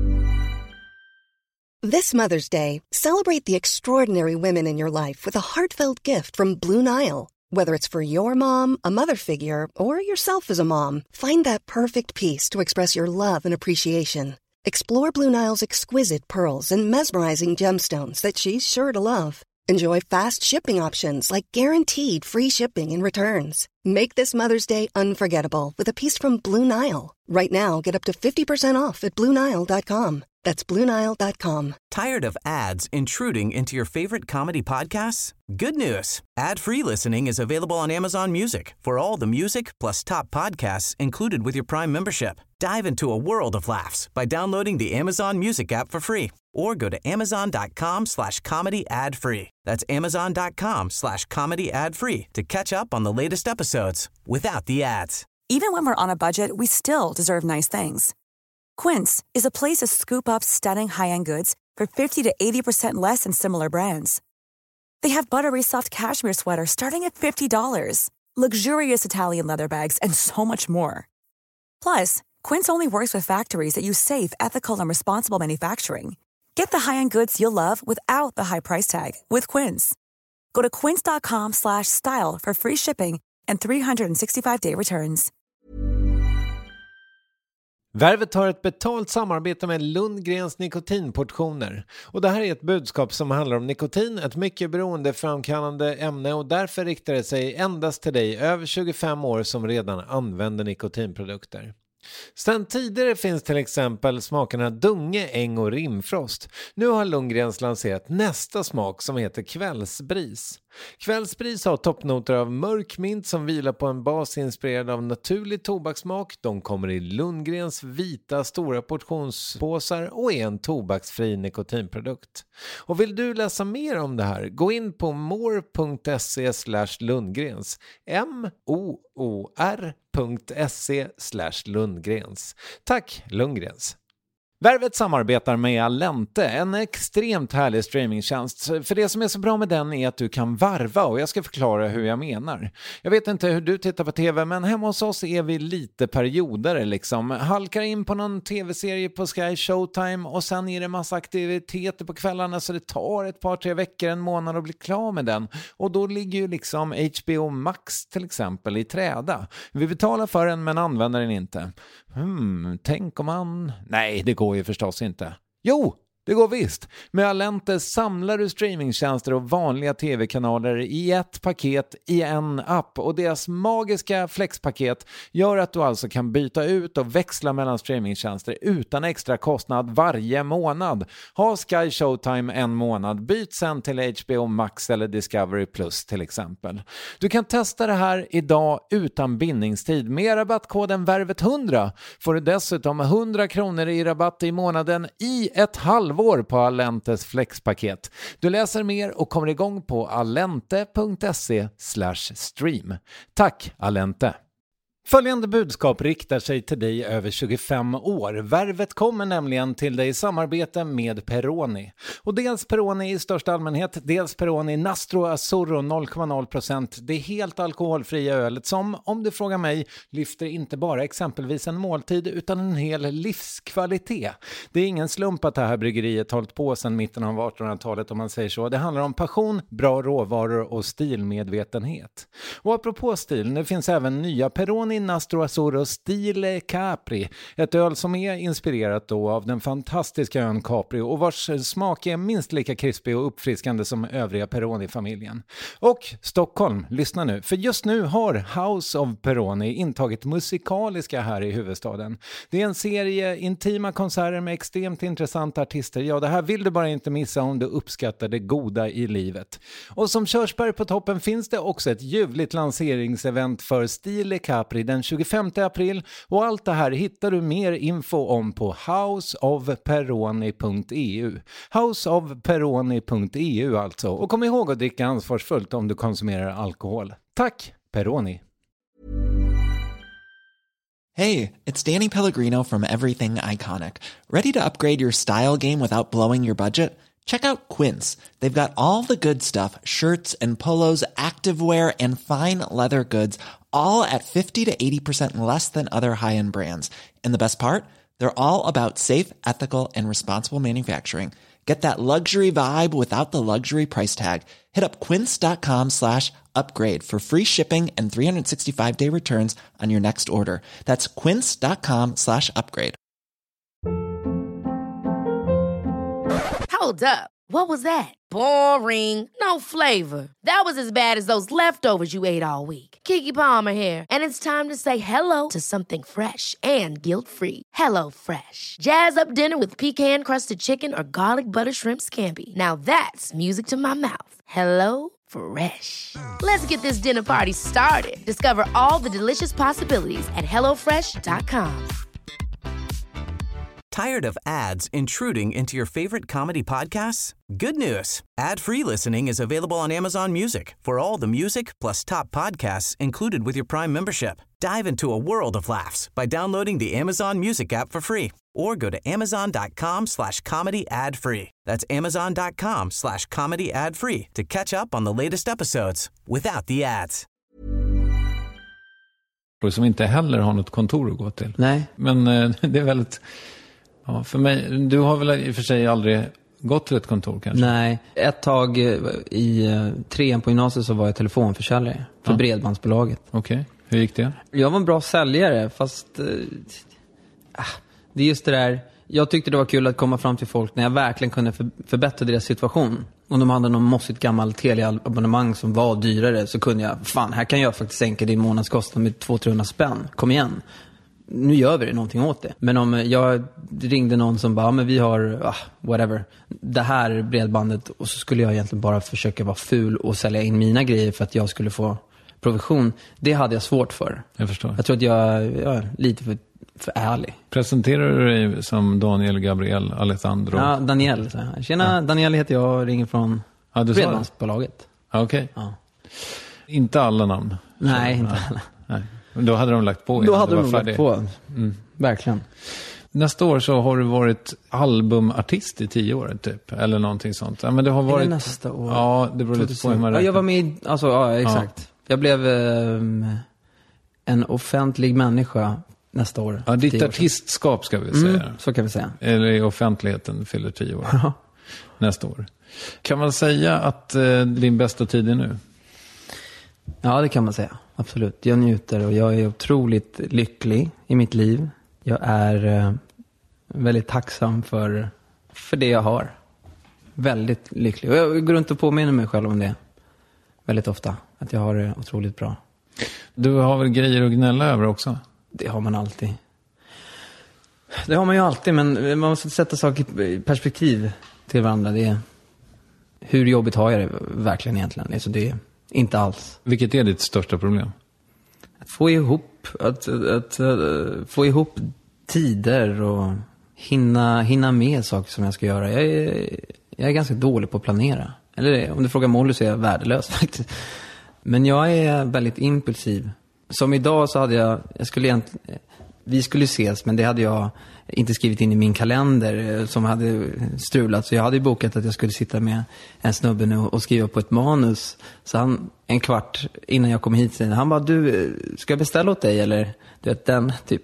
This Mother's Day, celebrate the extraordinary women in your life with a heartfelt gift from Blue Nile. Whether it's for your mom, a mother figure, or yourself as a mom, find that perfect piece to express your love and appreciation. Explore Blue Nile's exquisite pearls and mesmerizing gemstones that she's sure to love. Enjoy fast shipping options like guaranteed free shipping and returns. Make this Mother's Day unforgettable with a piece from Blue Nile. Right now, get up to fifty percent off at blue nile dot com. That's blue nile dot com. Tired of ads intruding into your favorite comedy podcasts? Good news. Ad-free listening is available on Amazon Music for all the music plus top podcasts included with your Prime membership. Dive into a world of laughs by downloading the Amazon Music app for free or go to amazon.com slash comedy ad free. That's amazon.com slash comedy ad free to catch up on the latest episodes without the ads. Even when we're on a budget, we still deserve nice things. Quince is a place to scoop up stunning high-end goods for fifty to eighty percent less than similar brands. They have buttery soft cashmere sweaters starting at fifty dollars, luxurious Italian leather bags, and so much more. Plus, Quince only works with factories that use safe, ethical, and responsible manufacturing. Get the high-end goods you'll love without the high price tag with Quince. Go to quince.com slash style for free shipping and three sixty-five day returns. Värvet har ett betalt samarbete med Lundgrens nikotinportioner. Och det här är ett budskap som handlar om nikotin, ett mycket beroendeframkallande ämne, och därför riktar det sig endast till dig över tjugofem år som redan använder nikotinprodukter. Sen tidigare finns till exempel smakerna Dunge, Äng och Rimfrost. Nu har Lundgrens lanserat nästa smak som heter Kvällsbris. Kvällsbris har toppnoter av mörk mint som vilar på en bas inspirerad av naturlig tobakssmak. De kommer i Lundgrens vita stora portionspåsar och är en tobaksfri nikotinprodukt. Och vill du läsa mer om det här, gå in på more.se slash Lundgrens. M-O-O-R.se slash Lundgrens. Tack Lundgrens. Värvet samarbetar med Allente, en extremt härlig streamingtjänst. För det som är så bra med den är att du kan varva, och jag ska förklara hur jag menar. Jag vet inte hur du tittar på tv, men hemma hos oss är vi lite perioder liksom. Halkar in på någon tv-serie på Sky Showtime och sen är det massa aktiviteter på kvällarna, så det tar ett par, tre veckor, en månad att bli klar med den. Och då ligger ju liksom H B O Max till exempel i träda. Vi betalar för den men använder den inte. Hmm, tänk om man... Nej, det går ju förstås inte. Jo, det går visst. Med Allente samlar du streamingtjänster och vanliga tv-kanaler i ett paket i en app. Och deras magiska flexpaket gör att du alltså kan byta ut och växla mellan streamingtjänster utan extra kostnad varje månad. Ha Sky Showtime en månad, byt sen till H B O Max eller Discovery Plus till exempel. Du kan testa det här idag utan bindningstid. Med rabattkoden värvet hundra får du dessutom hundra kronor i rabatt i månaden i ett halvår på Allentes flexpaket. Du läser mer och kommer igång på allente.se slash stream. Tack Allente! Följande budskap riktar sig till dig över tjugofem år. Värvet kommer nämligen till dig i samarbete med Peroni. Och dels Peroni i största allmänhet, dels Peroni Nastro Azzurro noll komma noll procent. Det är helt alkoholfria ölet som, om du frågar mig, lyfter inte bara exempelvis en måltid utan en hel livskvalitet. Det är ingen slump att det här bryggeriet hållit på sedan mitten av artonhundratalet om man säger så. Det handlar om passion, bra råvaror och stilmedvetenhet. Och apropå stil, nu finns även nya Peroni Nastro Azzurro Stile Capri, ett öl som är inspirerat då av den fantastiska ön Capri och vars smak är minst lika krispig och uppfriskande som övriga Peroni-familjen. Och Stockholm, lyssna nu, för just nu har House of Peroni intagit musikaliska här i huvudstaden. Det är en serie intima konserter med extremt intressanta artister. Ja, det här vill du bara inte missa om du uppskattar det goda i livet. Och som körsbär på toppen finns det också ett ljuvligt lanseringsevent för Stile Capri den tjugofemte april, och allt det här hittar du mer info om på house of peroni punkt e u. house of peroni punkt e u alltså. Och kom ihåg att dricka ansvarsfullt om du konsumerar alkohol. Tack, Peroni! Hey, it's Danny Pellegrino from Everything Iconic. Ready to upgrade your style game without blowing your budget? Check out Quince. They've got all the good stuff, shirts and polos, activewear and fine leather goods, all at fifty to eighty percent less than other high-end brands. And the best part? They're all about safe, ethical, and responsible manufacturing. Get that luxury vibe without the luxury price tag. Hit up quince.com slash upgrade for free shipping and three sixty-five day returns on your next order. That's quince.com slash upgrade. Hold up. What was that? Boring. No flavor. That was as bad as those leftovers you ate all week. Keke Palmer here, and it's time to say hello to something fresh and guilt-free. Hello Fresh. Jazz up dinner with pecan-crusted chicken or garlic butter shrimp scampi. Now that's music to my mouth. Hello Fresh. Let's get this dinner party started. Discover all the delicious possibilities at hello fresh dot com. Tired of ads intruding into your favorite comedy podcasts? Good news. Ad-free listening is available on Amazon Music for all the music plus top podcasts included with your Prime membership. Dive into a world of laughs by downloading the Amazon Music app for free or go to amazon.com slash comedy ad free. That's amazon.com slash comedy ad free to catch up on the latest episodes without the ads. Som inte heller har något kontor att gå till. Nej. Men eh, det är väldigt... Ja, för mig, du har väl i och för sig aldrig gått till ett kontor kanske? Nej, ett tag i uh, trean på gymnasiet så var jag telefonförsäljare för ja. Bredbandsbolaget. Okej, okay. Hur gick det? Jag var en bra säljare, fast uh, äh, det är just det där, jag tyckte det var kul att komma fram till folk när jag verkligen kunde för, förbättra deras situation. Om de hade någon mossigt gammal teleabonnemang som var dyrare så kunde jag, fan, här kan jag faktiskt sänka din månadskostnad med två till trehundra spänn. Kom igen. Nu gör vi det någonting åt det. Men om jag ringde någon som bara, men vi har, ah, whatever, det här bredbandet, och så skulle jag egentligen bara försöka vara ful och sälja in mina grejer för att jag skulle få provision. Det hade jag svårt för. Jag förstår. Jag tror att jag, jag är lite för, för ärlig. Presenterar du dig som Daniel Gabriel Alessandro? Ja, Daniel. Så här. Tjena, ja. Daniel heter jag, ringer från ja, bredbandsbolaget. Okej. Okay. Ja. Inte alla namn? Nej, så, inte nej. alla. Nej. Då hade de lagt på. Då hade de lagt på. Mm. Verkligen. Nästa år så har du varit albumartist i tio år typ. Eller någonting sånt. Ja, men det har varit... Eller nästa år. Ja, det beror lite på hur man räknar. Ja, jag var med i... Alltså, ja, exakt. Ja. Jag blev eh, en offentlig människa nästa år. Ja, ditt artistskap ska vi säga. Mm, så kan vi säga. Eller i offentligheten fyller tio år. Nästa år. Kan man säga att eh, din bästa tid är nu? Ja, det kan man säga. Absolut. Jag njuter och jag är otroligt lycklig i mitt liv. Jag är eh, väldigt tacksam för, för det jag har. Väldigt lycklig. Och jag går runt och påminner mig själv om det väldigt ofta. Att jag har det otroligt bra. Du har väl grejer att gnälla över också? Det har man alltid. Det har man ju alltid, men man måste sätta saker i perspektiv till varandra. Det är, hur jobbigt har jag det verkligen egentligen? Alltså det är inte alls. Vilket är ditt största problem? Att få ihop, att, att, att få ihop tider och hinna, hinna med saker som jag ska göra. Jag är, jag är ganska dålig på att planera. Eller om du frågar Molly så är jag värdelös faktiskt. Men jag är väldigt impulsiv. Som idag så hade jag, jag skulle egentligen, vi skulle ses, men det hade jag inte skrivit in i min kalender som hade strulat. Så jag hade ju bokat att jag skulle sitta med en snubbe nu och skriva på ett manus. Så han, en kvart innan jag kom hit, han bara, du, ska jag beställa åt dig? Eller du vet, den typ.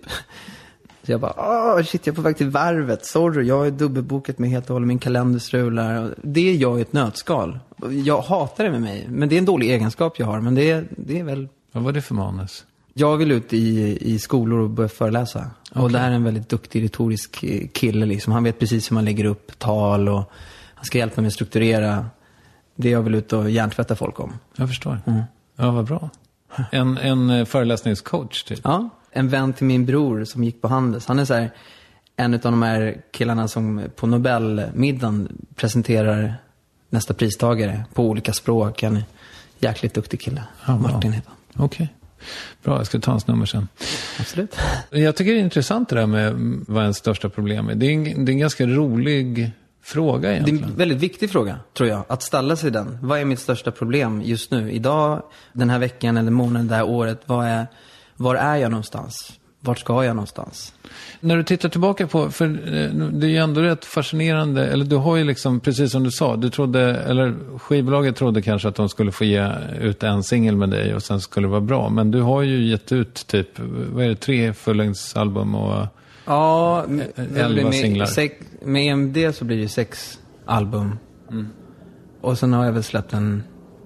Så jag bara, åh shit, jag är på väg till varvet. Sorry, jag är dubbelbokat med helt och hållet, min kalender strular. Det är jag i ett nötskal. Jag hatar det med mig, men det är en dålig egenskap jag har. Men det är, det är väl... Vad var det för manus? Jag vill ut i, i skolor och börja föreläsa. Okay. Och det här är en väldigt duktig retorisk kille liksom. Han vet precis hur man lägger upp tal och han ska hjälpa mig att strukturera det jag vill ut och hjärntvätta folk om. Jag förstår. Mm. Ja, vad bra. En, en föreläsningscoach typ. Ja, en vän till min bror som gick på Handels. Han är så här, en av de här killarna som på Nobelmiddagen presenterar nästa pristagare på olika språk. Han är jäkligt duktig kille. Ja, Martin heter han. Okej. Okay. Bra, jag ska ta hans nummer sen. Absolut. Jag tycker det är intressant det där med vad ens största problem är. Det är en, det är en ganska rolig fråga egentligen. Det är en väldigt viktig fråga, tror jag. Att ställa sig den. Vad är mitt största problem just nu? Idag, den här veckan eller månaden, det här året. Vad är, var är jag någonstans? Vart ska jag någonstans? När du tittar tillbaka på, för det är ju ändå rätt fascinerande, eller du har ju liksom, precis som du sa, du trodde, eller skivbolaget trodde kanske att de skulle få ge ut en singel med dig och sen skulle det vara bra. Men du har ju gett ut typ, vad är det, tre fullängdsalbum och ja, elva med, singlar. Sex, med E M D så blir det sex album. Mm. Och sen har jag väl släppt en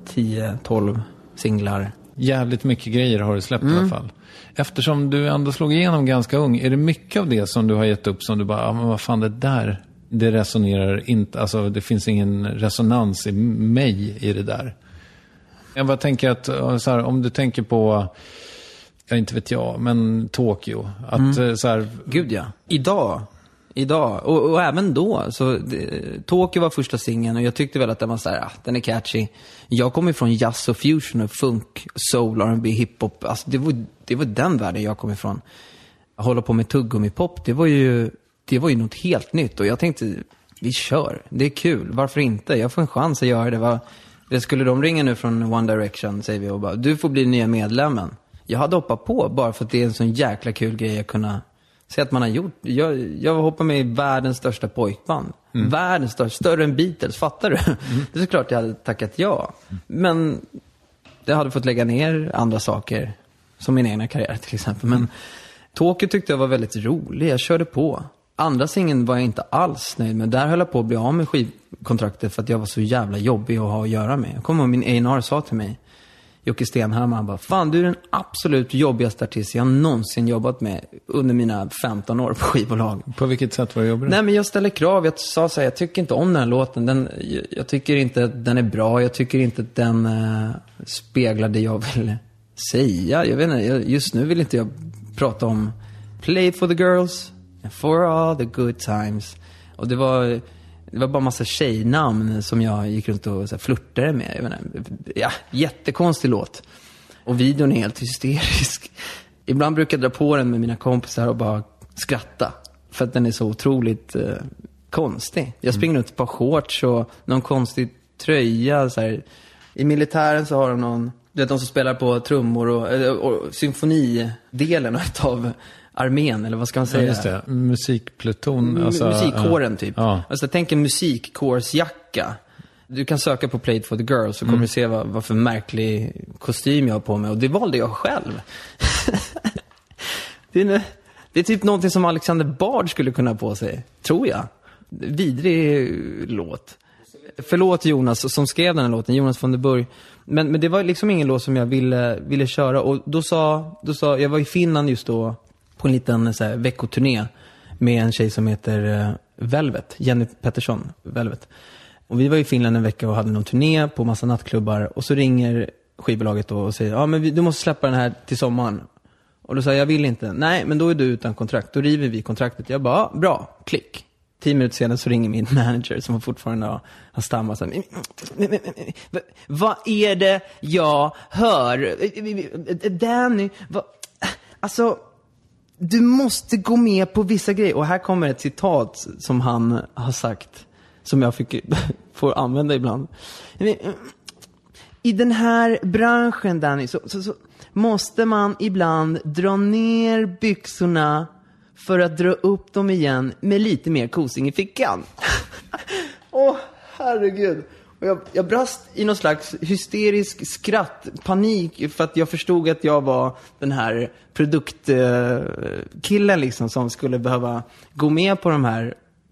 tio tolv singlar. Jävligt mycket grejer har du släppt mm. i alla fall. Eftersom du ändå slog igenom ganska ung, är det mycket av det som du har gett upp som du bara, ja men vad fan, det där, det resonerar inte, alltså det finns ingen resonans i mig i det där. Jag bara tänker att, så här, om du tänker på, jag inte vet jag, men Tokyo, att mm. så här... Gud ja, idag... Idag, och, och även då så det, Tokyo var första singeln och jag tyckte väl att den var så här, ah, den är catchy. Jag kommer från jazz och fusion och funk, soul, R and B, hiphop. Alltså det var, det var den världen jag kom ifrån. Jag håller på med tuggummi pop, det var ju det var ju något helt nytt. Och jag tänkte, vi kör. Det är kul. Varför inte? Jag får en chans att göra det. Var, det skulle de ringa nu från One Direction, säger vi, och bara, du får bli nya medlemmen. Jag hade hoppat på bara för att det är en sån jäkla kul grej att kunna se att man har gjort. Jag, jag hoppar med i världens största pojkband. Mm. Världens största, större än Beatles, fattar du? Mm. Det är såklart jag hade tackat ja. Men jag hade fått lägga ner andra saker, som min egna karriär till exempel. Men mm. Tokyo tyckte jag var väldigt rolig. Jag körde på. Andra singeln var jag inte alls nöjd med. Där höll jag på att bli av med skivkontraktet för att jag var så jävla jobbig att ha att göra med. Jag kommer ihåg min A and R sa till mig, Jocke Stenhammar, han bara, fan du är den absolut jobbigaste artist jag någonsin jobbat med under mina femton år på skivbolag. På vilket sätt var det jobbigt? Nej, men jag ställer krav. Jag sa så här, jag tycker inte om den här låten. Den, jag, jag tycker inte att den är bra. Jag tycker inte att den uh, speglar det jag vill säga. Jag vet inte, jag, just nu vill inte jag prata om Play for the girls and for all the good times. Och det var... Det var bara massa tjejnamn som jag gick runt och så här, flirtade med. Jag vet inte, ja, jättekonstig låt. Och videon är helt hysterisk. Ibland brukar jag dra på den med mina kompisar och bara skratta. För att den är så otroligt eh, konstig. Jag springer mm. ut ett par shorts och någon konstig tröja. Så här. I militären så har de någon... Du vet, de som spelar på trummor och, och, och symfonidelen av... armén, eller vad ska man säga? Ja, just det. Musikpluton. M- alltså, musikkåren typ. Ja. Alltså tänk en musikkårsjacka. Du kan söka på Played for the Girls så kommer mm. du se vad, vad för märklig kostym jag har på mig. Och det valde jag själv. det, är, det är typ någonting som Alexander Bard skulle kunna på sig. Tror jag. Vidrig låt. Förlåt Jonas som skrev den här låten. Jonas von der Burg. Men, men det var liksom ingen låt som jag ville, ville köra. Och då sa, då sa, jag var i Finland just då. På en liten så här, veckoturné med en tjej som heter uh, Velvet, Jenny Pettersson, Velvet. Och vi var i Finland en vecka och hade någon turné på massa nattklubbar. Och så ringer skivbolaget då och säger, ja men vi, du måste släppa den här till sommaren. Och då sa jag, jag vill inte. Nej, men då är du utan kontrakt. Då river vi kontraktet. Jag bara, ja, bra, klick. Tio minuter senare så ringer min manager som fortfarande har, har stammat. Så här, vad är det jag hör? Danny, vad... Alltså... Du måste gå med på vissa grejer. Och här kommer ett citat som han har sagt. Som jag fick, får använda ibland. I den här branschen, Danny, så, så, så måste man ibland dra ner byxorna för att dra upp dem igen med lite mer kosing i fickan. Åh, oh, herregud. Och jag, jag brast i någon slags hysterisk skratt, panik, för att jag förstod att jag var den här produktkillen liksom, som skulle behöva gå med på de här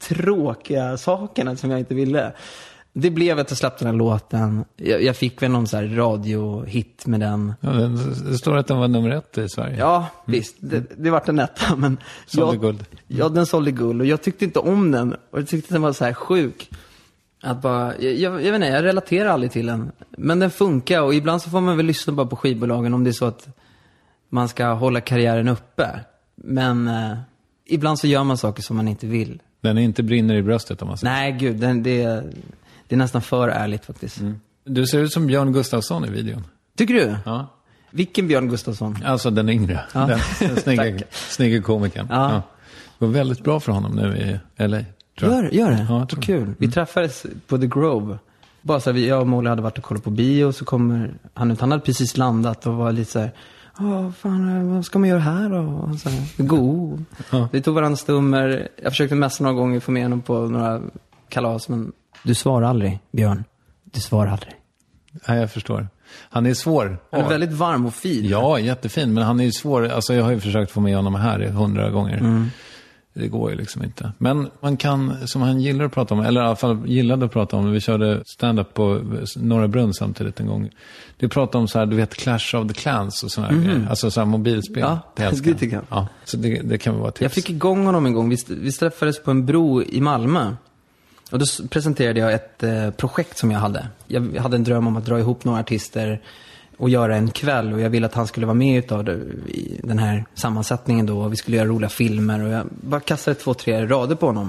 tråkiga sakerna som jag inte ville. Det blev att jag släppte den här låten. Jag, jag fick väl någon så här radiohit med den. Ja, det står att den var nummer ett i Sverige. Ja, mm. visst. Det, det var den etta. Men sålde jag, guld. Ja, den sålde guld. Och jag tyckte inte om den. Och jag tyckte den var så här sjuk. Att bara, jag, jag, jag vet inte, jag relaterar aldrig till den. Men den funkar. Och ibland så får man väl lyssna bara på skivbolagen om det är så att man ska hålla karriären uppe. Men eh, ibland så gör man saker som man inte vill. Den är inte brinner i bröstet om man säger. Nej, gud. Den, det, det är nästan för ärligt faktiskt. Mm. Du ser ut som Björn Gustafsson i videon. Tycker du? Ja. Vilken Björn Gustafsson? Alltså den yngre. Ja. Den, den snygga, snygga komikern. Ja. Ja. Det går väldigt bra för honom nu i L A. Gör, gör det? Ja, vad kul. Vi träffades på The Grove. Bara så här, jag och Molly hade varit och kollat på bio. Så kommer han ut. Han hade precis landat och var lite så här... Åh, fan, vad ska man göra här då? Och så här, god. Ja. Vi tog varandra stummer. Jag försökte messa några gånger få med honom på några kalas. Men du svarar aldrig, Björn. Du svarar aldrig. Nej, jag förstår. Han är svår. Han är väldigt varm och fin. Ja, jättefin. Men han är ju svår. Alltså, jag har ju försökt få med honom här hundra gånger. Mm. Det går ju liksom inte. Men man kan, som han gillar att prata om, eller i alla fall gillade att prata om, vi körde stand-up på Norra Brunn samtidigt en gång. Du pratade om så här, du vet, Clash of the Clans och sådana mm. grejer. Alltså så här mobilspel. Ja, det tycker jag. Ja, så det, det kan vara tips. Jag fick igång honom en gång. Vi, vi träffades på en bro i Malmö. Och då presenterade jag ett eh, projekt som jag hade. Jag hade en dröm om att dra ihop några artister och göra en kväll. Och jag ville att han skulle vara med utav det, i den här sammansättningen då. Och vi skulle göra roliga filmer. Och jag bara kastade två, tre rader på honom.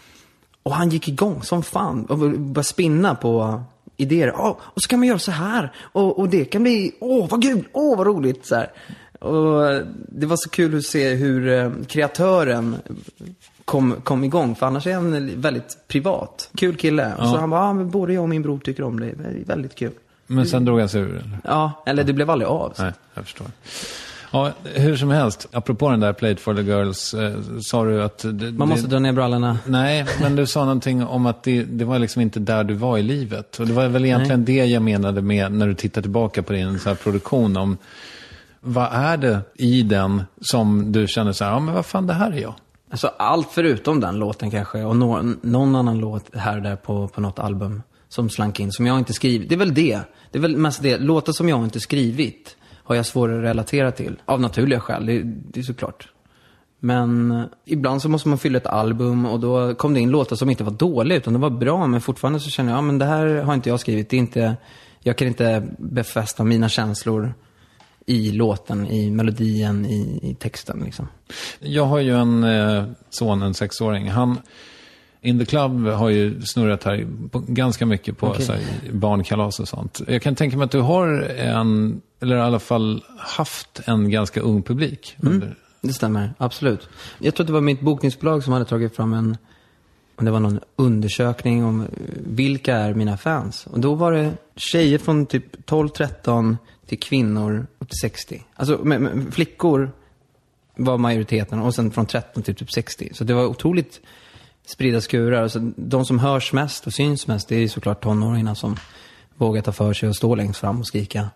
Och han gick igång som fan. Och började spinna på idéer. Oh, och så kan man göra så här. Och, och det kan bli, åh oh, vad kul, åh oh, vad roligt. Så här. Och det var så kul att se hur eh, kreatören kom, kom igång. För annars är han väldigt privat. Kul kille. Och ja. så han bara, ah, men både jag och min bror tycker om det. Det är väldigt kul. Men sen drog han sig ur, eller? Ja, eller det blev aldrig av. Så. Nej, jag förstår. Ja, hur som helst, apropå den där Play It for the Girls, eh, sa du att... Det, Man måste det, dra ner brallorna. Nej, men du sa någonting om att det, det var liksom inte där du var i livet. Och det var väl egentligen nej. det jag menade med när du tittar tillbaka på din så här produktion om... Vad är det i den som du känner så här, ja men vad fan, det här är jag? Alltså allt förutom den låten kanske, och no, någon annan låt här och där på, på något album som slank in, som jag inte skrivit. Det är väl det. Det är väl mest det. Låtar som jag inte skrivit har jag svårare att relatera till. Av naturliga skäl, det, det är såklart. Men ibland så måste man fylla ett album och då kom det in låtar som inte var dåliga utan det var bra. Men fortfarande så känner jag, ja men det här har inte jag skrivit. Det är inte, jag kan inte befästa mina känslor i låten, i melodin, i, i texten liksom. Jag har ju en eh, son, en sexåring. Han, In the Club har ju snurrat här på, ganska mycket på okay. så här, barnkalas och sånt. Jag kan tänka mig att du har en, eller i alla fall haft en ganska ung publik. Mm, under... Det stämmer, absolut. Jag tror att det var mitt bokningsbolag som hade tagit fram en, om det var någon undersökning om vilka är mina fans. Och då var det tjejer från typ tolv tretton till kvinnor upp till sextio. Alltså med, med, flickor var majoriteten och sen från tretton till typ sextio. Så det var otroligt spridda skurar. Alltså, de som hörs mest och syns mest, det är såklart tonåringarna som vågar ta för sig och stå längst fram och skrika.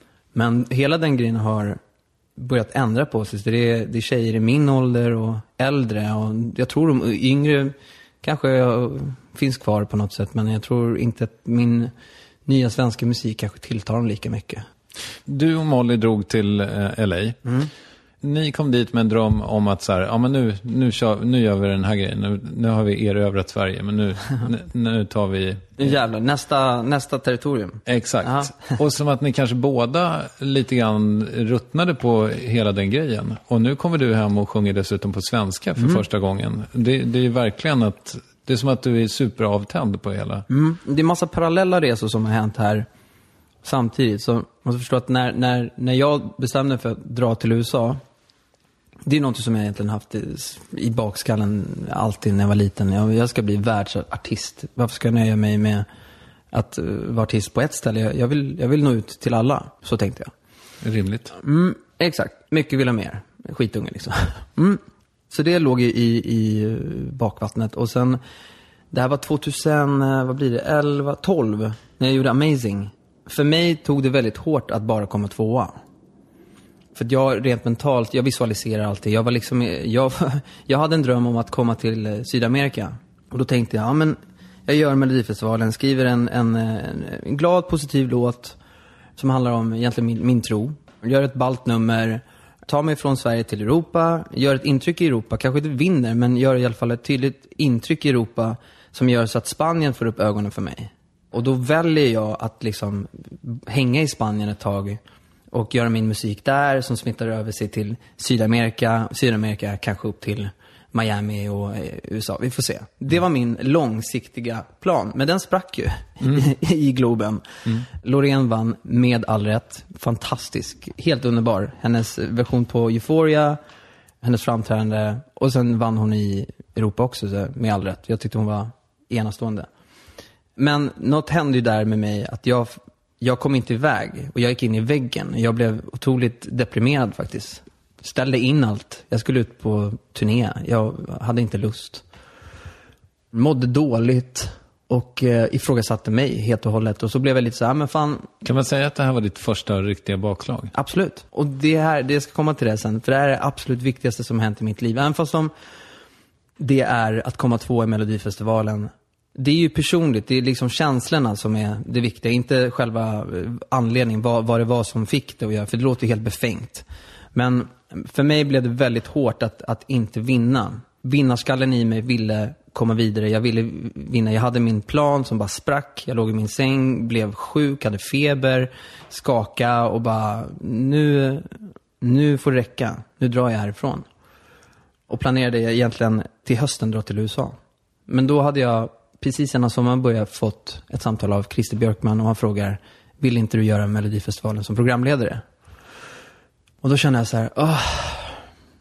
Men hela den grejen har börjat ändra på sig. Så det är, det är tjejer i min ålder och äldre. Och jag tror de yngre kanske finns kvar på något sätt. Men jag tror inte att min nya svenska musik kanske tilltar dem lika mycket. Du och Molly drog till eh, L A. Mm. Ni kom dit med en dröm om att så här, ja men nu, nu, kör, nu gör vi den här grejen. Nu, nu har vi erövrat Sverige, men nu, nu, nu tar vi... Nu jävlar, nästa, nästa territorium. Exakt. Aha. Och som att ni kanske båda lite grann ruttnade på hela den grejen. Och nu kommer du hem och sjunger dessutom på svenska för mm. första gången. Det, det är verkligen att... Det är som att du är superavtänd på hela. Mm. Det är massa parallella resor som har hänt här samtidigt. Så man måste förstå att när, när, när jag bestämde för att dra till U S A... Det är något som jag egentligen haft i, i bakskallen alltid när jag var liten. Jag, jag ska bli världsartist. Varför ska jag nöja mig med att uh, vara artist på ett ställe? Jag, jag, vill, jag vill nå ut till alla. Så tänkte jag. Rimligt. Mm, exakt. Mycket vill ha mer. Skitunge liksom. Mm. Så det låg i, i bakvattnet. Och sen, det här var tjugohundra, vad blir det? elva, tolv. När jag gjorde Amazing. För mig tog det väldigt hårt att bara komma tvåa. För att jag rent mentalt, jag visualiserar alltid. Jag var liksom, jag, jag hade en dröm om att komma till Sydamerika. Och då tänkte jag, ja men jag gör Melodifestivalen, skriver en, en, en glad, positiv låt som handlar om egentligen min, min tro. Gör ett ballt nummer, tar mig från Sverige till Europa, gör ett intryck i Europa. Kanske inte vinner, men gör i alla fall ett tydligt intryck i Europa som gör så att Spanien får upp ögonen för mig. Och då väljer jag att liksom hänga i Spanien ett tag och göra min musik där som smittar över sig till Sydamerika. Sydamerika kanske upp till Miami och U S A. Vi får se. Det var min långsiktiga plan. Men den sprack ju mm. i Globen. Mm. Loreen vann med all rätt. Fantastisk. Helt underbar. Hennes version på Euphoria. Hennes framträdande. Och sen vann hon i Europa också med all rätt. Jag tyckte hon var enastående. Men något hände ju där med mig att jag... Jag kom inte iväg och jag gick in i väggen. Jag blev otroligt deprimerad faktiskt. Ställde in allt. Jag skulle ut på turné. Jag hade inte lust. Mådde dåligt och eh, ifrågasatte mig helt och hållet. Och så blev jag lite så här, men fan... Kan man säga att det här var ditt första riktiga bakslag? Absolut. Och det här, det ska komma till det sen. För det här är det absolut viktigaste som hänt i mitt liv. Även fast som det är att komma två i Melodifestivalen. Det är ju personligt, det är liksom känslorna som är det viktiga, inte själva anledningen, vad, vad det var som fick det att göra, för det låter helt befängt. Men för mig blev det väldigt hårt att, att inte vinna. Vinnarskallen i mig ville komma vidare, jag ville vinna. Jag hade min plan som bara sprack, jag låg i min säng, blev sjuk, hade feber, skaka och bara, nu, nu får det räcka, nu drar jag härifrån. Och planerade jag egentligen till hösten dra till U S A. Men då hade jag precis innan sommaren började fått ett samtal av Christer Björkman och han frågar, vill inte du göra Melodifestivalen som programledare? Och då kände jag så här, åh,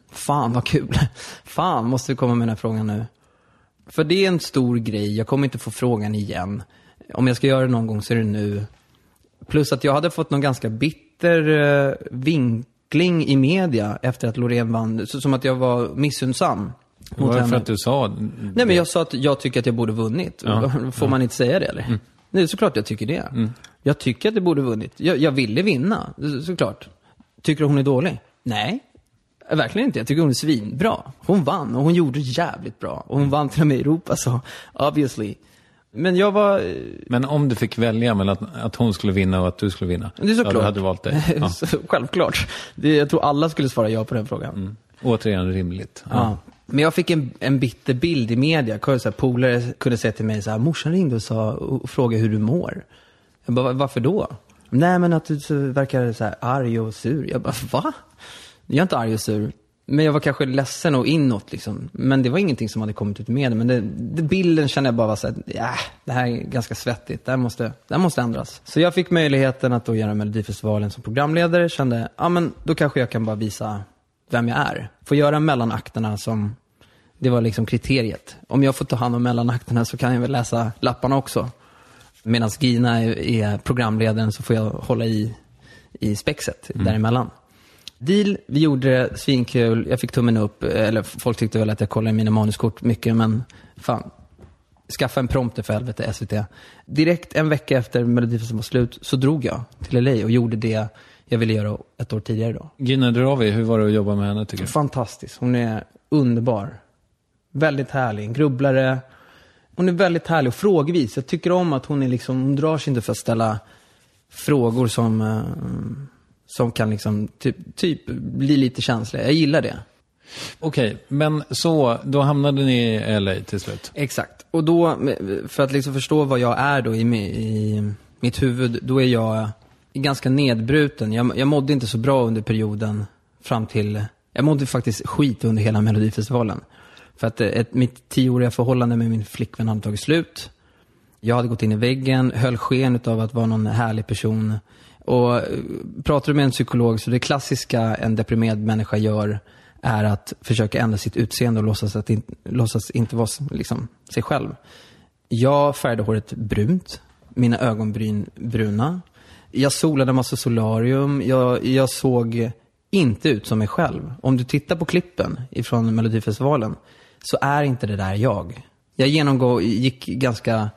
Fan vad kul. Fan, måste vi komma med den här frågan nu. För det är en stor grej. Jag kommer inte få frågan igen. Om jag ska göra det någon gång så är det nu. Plus att jag hade fått någon ganska bitter uh, vinkling i media efter att Loreen vann. Så, som att jag var missundsam. Var det för att du sa det? Nej, men jag sa att jag tycker att jag borde vunnit. Ja. Får man inte säga det eller? Mm. Nej, såklart jag tycker det. Mm. Jag tycker att det borde vunnit. Jag, jag ville vinna, såklart. Tycker hon är dålig? Nej, verkligen inte. Jag tycker hon är svinbra. Hon vann och hon gjorde jävligt bra. Och hon vann till och med i Europa, så obviously. Men jag var... Men om du fick välja mellan att, att hon skulle vinna och att du skulle vinna, det är såklart. Ja, då hade du valt det. Ja. Självklart. Det, jag tror alla skulle svara ja på den frågan. Mm. Återigen rimligt. Ja. Ja. Men jag fick en, en bitter bild i media. Så här, polare kunde säga till mig så här, morsan ringde och, sa, och frågade hur du mår. Jag bara, varför då? Nej, men att du så verkar så här arg och sur. Jag bara, va? Jag är inte arg och sur. Men jag var kanske ledsen och inåt liksom. Men det var ingenting som hade kommit ut med det. Men det, det bilden kände jag bara var så här, ja, det här är ganska svettigt. Det här måste, det här måste ändras. Så jag fick möjligheten att då göra Melodifestivalen som programledare. Kände, ja men då kanske jag kan bara visa vem jag är. Få göra mellanakterna som, det var liksom kriteriet. Om jag får ta hand om mellanakterna så kan jag väl läsa lapparna också. Medan Gina är, är programledaren så får jag hålla i, i spexet mm. däremellan. Deal, vi gjorde det svinkul, jag fick tummen upp, eller folk tyckte väl att jag kollade mina manuskort mycket, men fan, skaffa en prompter för helvete, S V T. Direkt en vecka efter Melodifestivalen var slut så drog jag till L A och gjorde det jag ville göra ett år tidigare då. Gina Dirawi, hur var det att jobba med henne tycker du? Fantastiskt, hon är underbar. Väldigt härlig, en grubblare. Hon är väldigt härlig och frågvis. Jag tycker om att hon är liksom, hon drar sig inte för att ställa frågor som... Uh, som kan liksom typ, typ bli lite känsliga. Jag gillar det. Okej, men så då hamnade ni i L A till slut. Exakt. Och då, för att liksom förstå vad jag är då i, i mitt huvud, då är jag ganska nedbruten. Jag, jag mådde inte så bra under perioden fram till... Jag mådde faktiskt skit under hela Melodifestivalen. För att ett, mitt tioåriga förhållande med min flickvän hade tagit slut. Jag hade gått in i väggen, höll sken av att vara någon härlig person. Och pratar du med en psykolog så det klassiska en deprimerad människa gör är att försöka ändra sitt utseende och låtsas, att in, låtsas inte vara liksom, sig själv. Jag färgade håret brunt, mina ögonbryn bruna. Jag solade massa solarium, jag, jag såg inte ut som mig själv. Om du tittar på klippen ifrån Melodifestivalen så är inte det där jag. Jag genomgå, gick ganska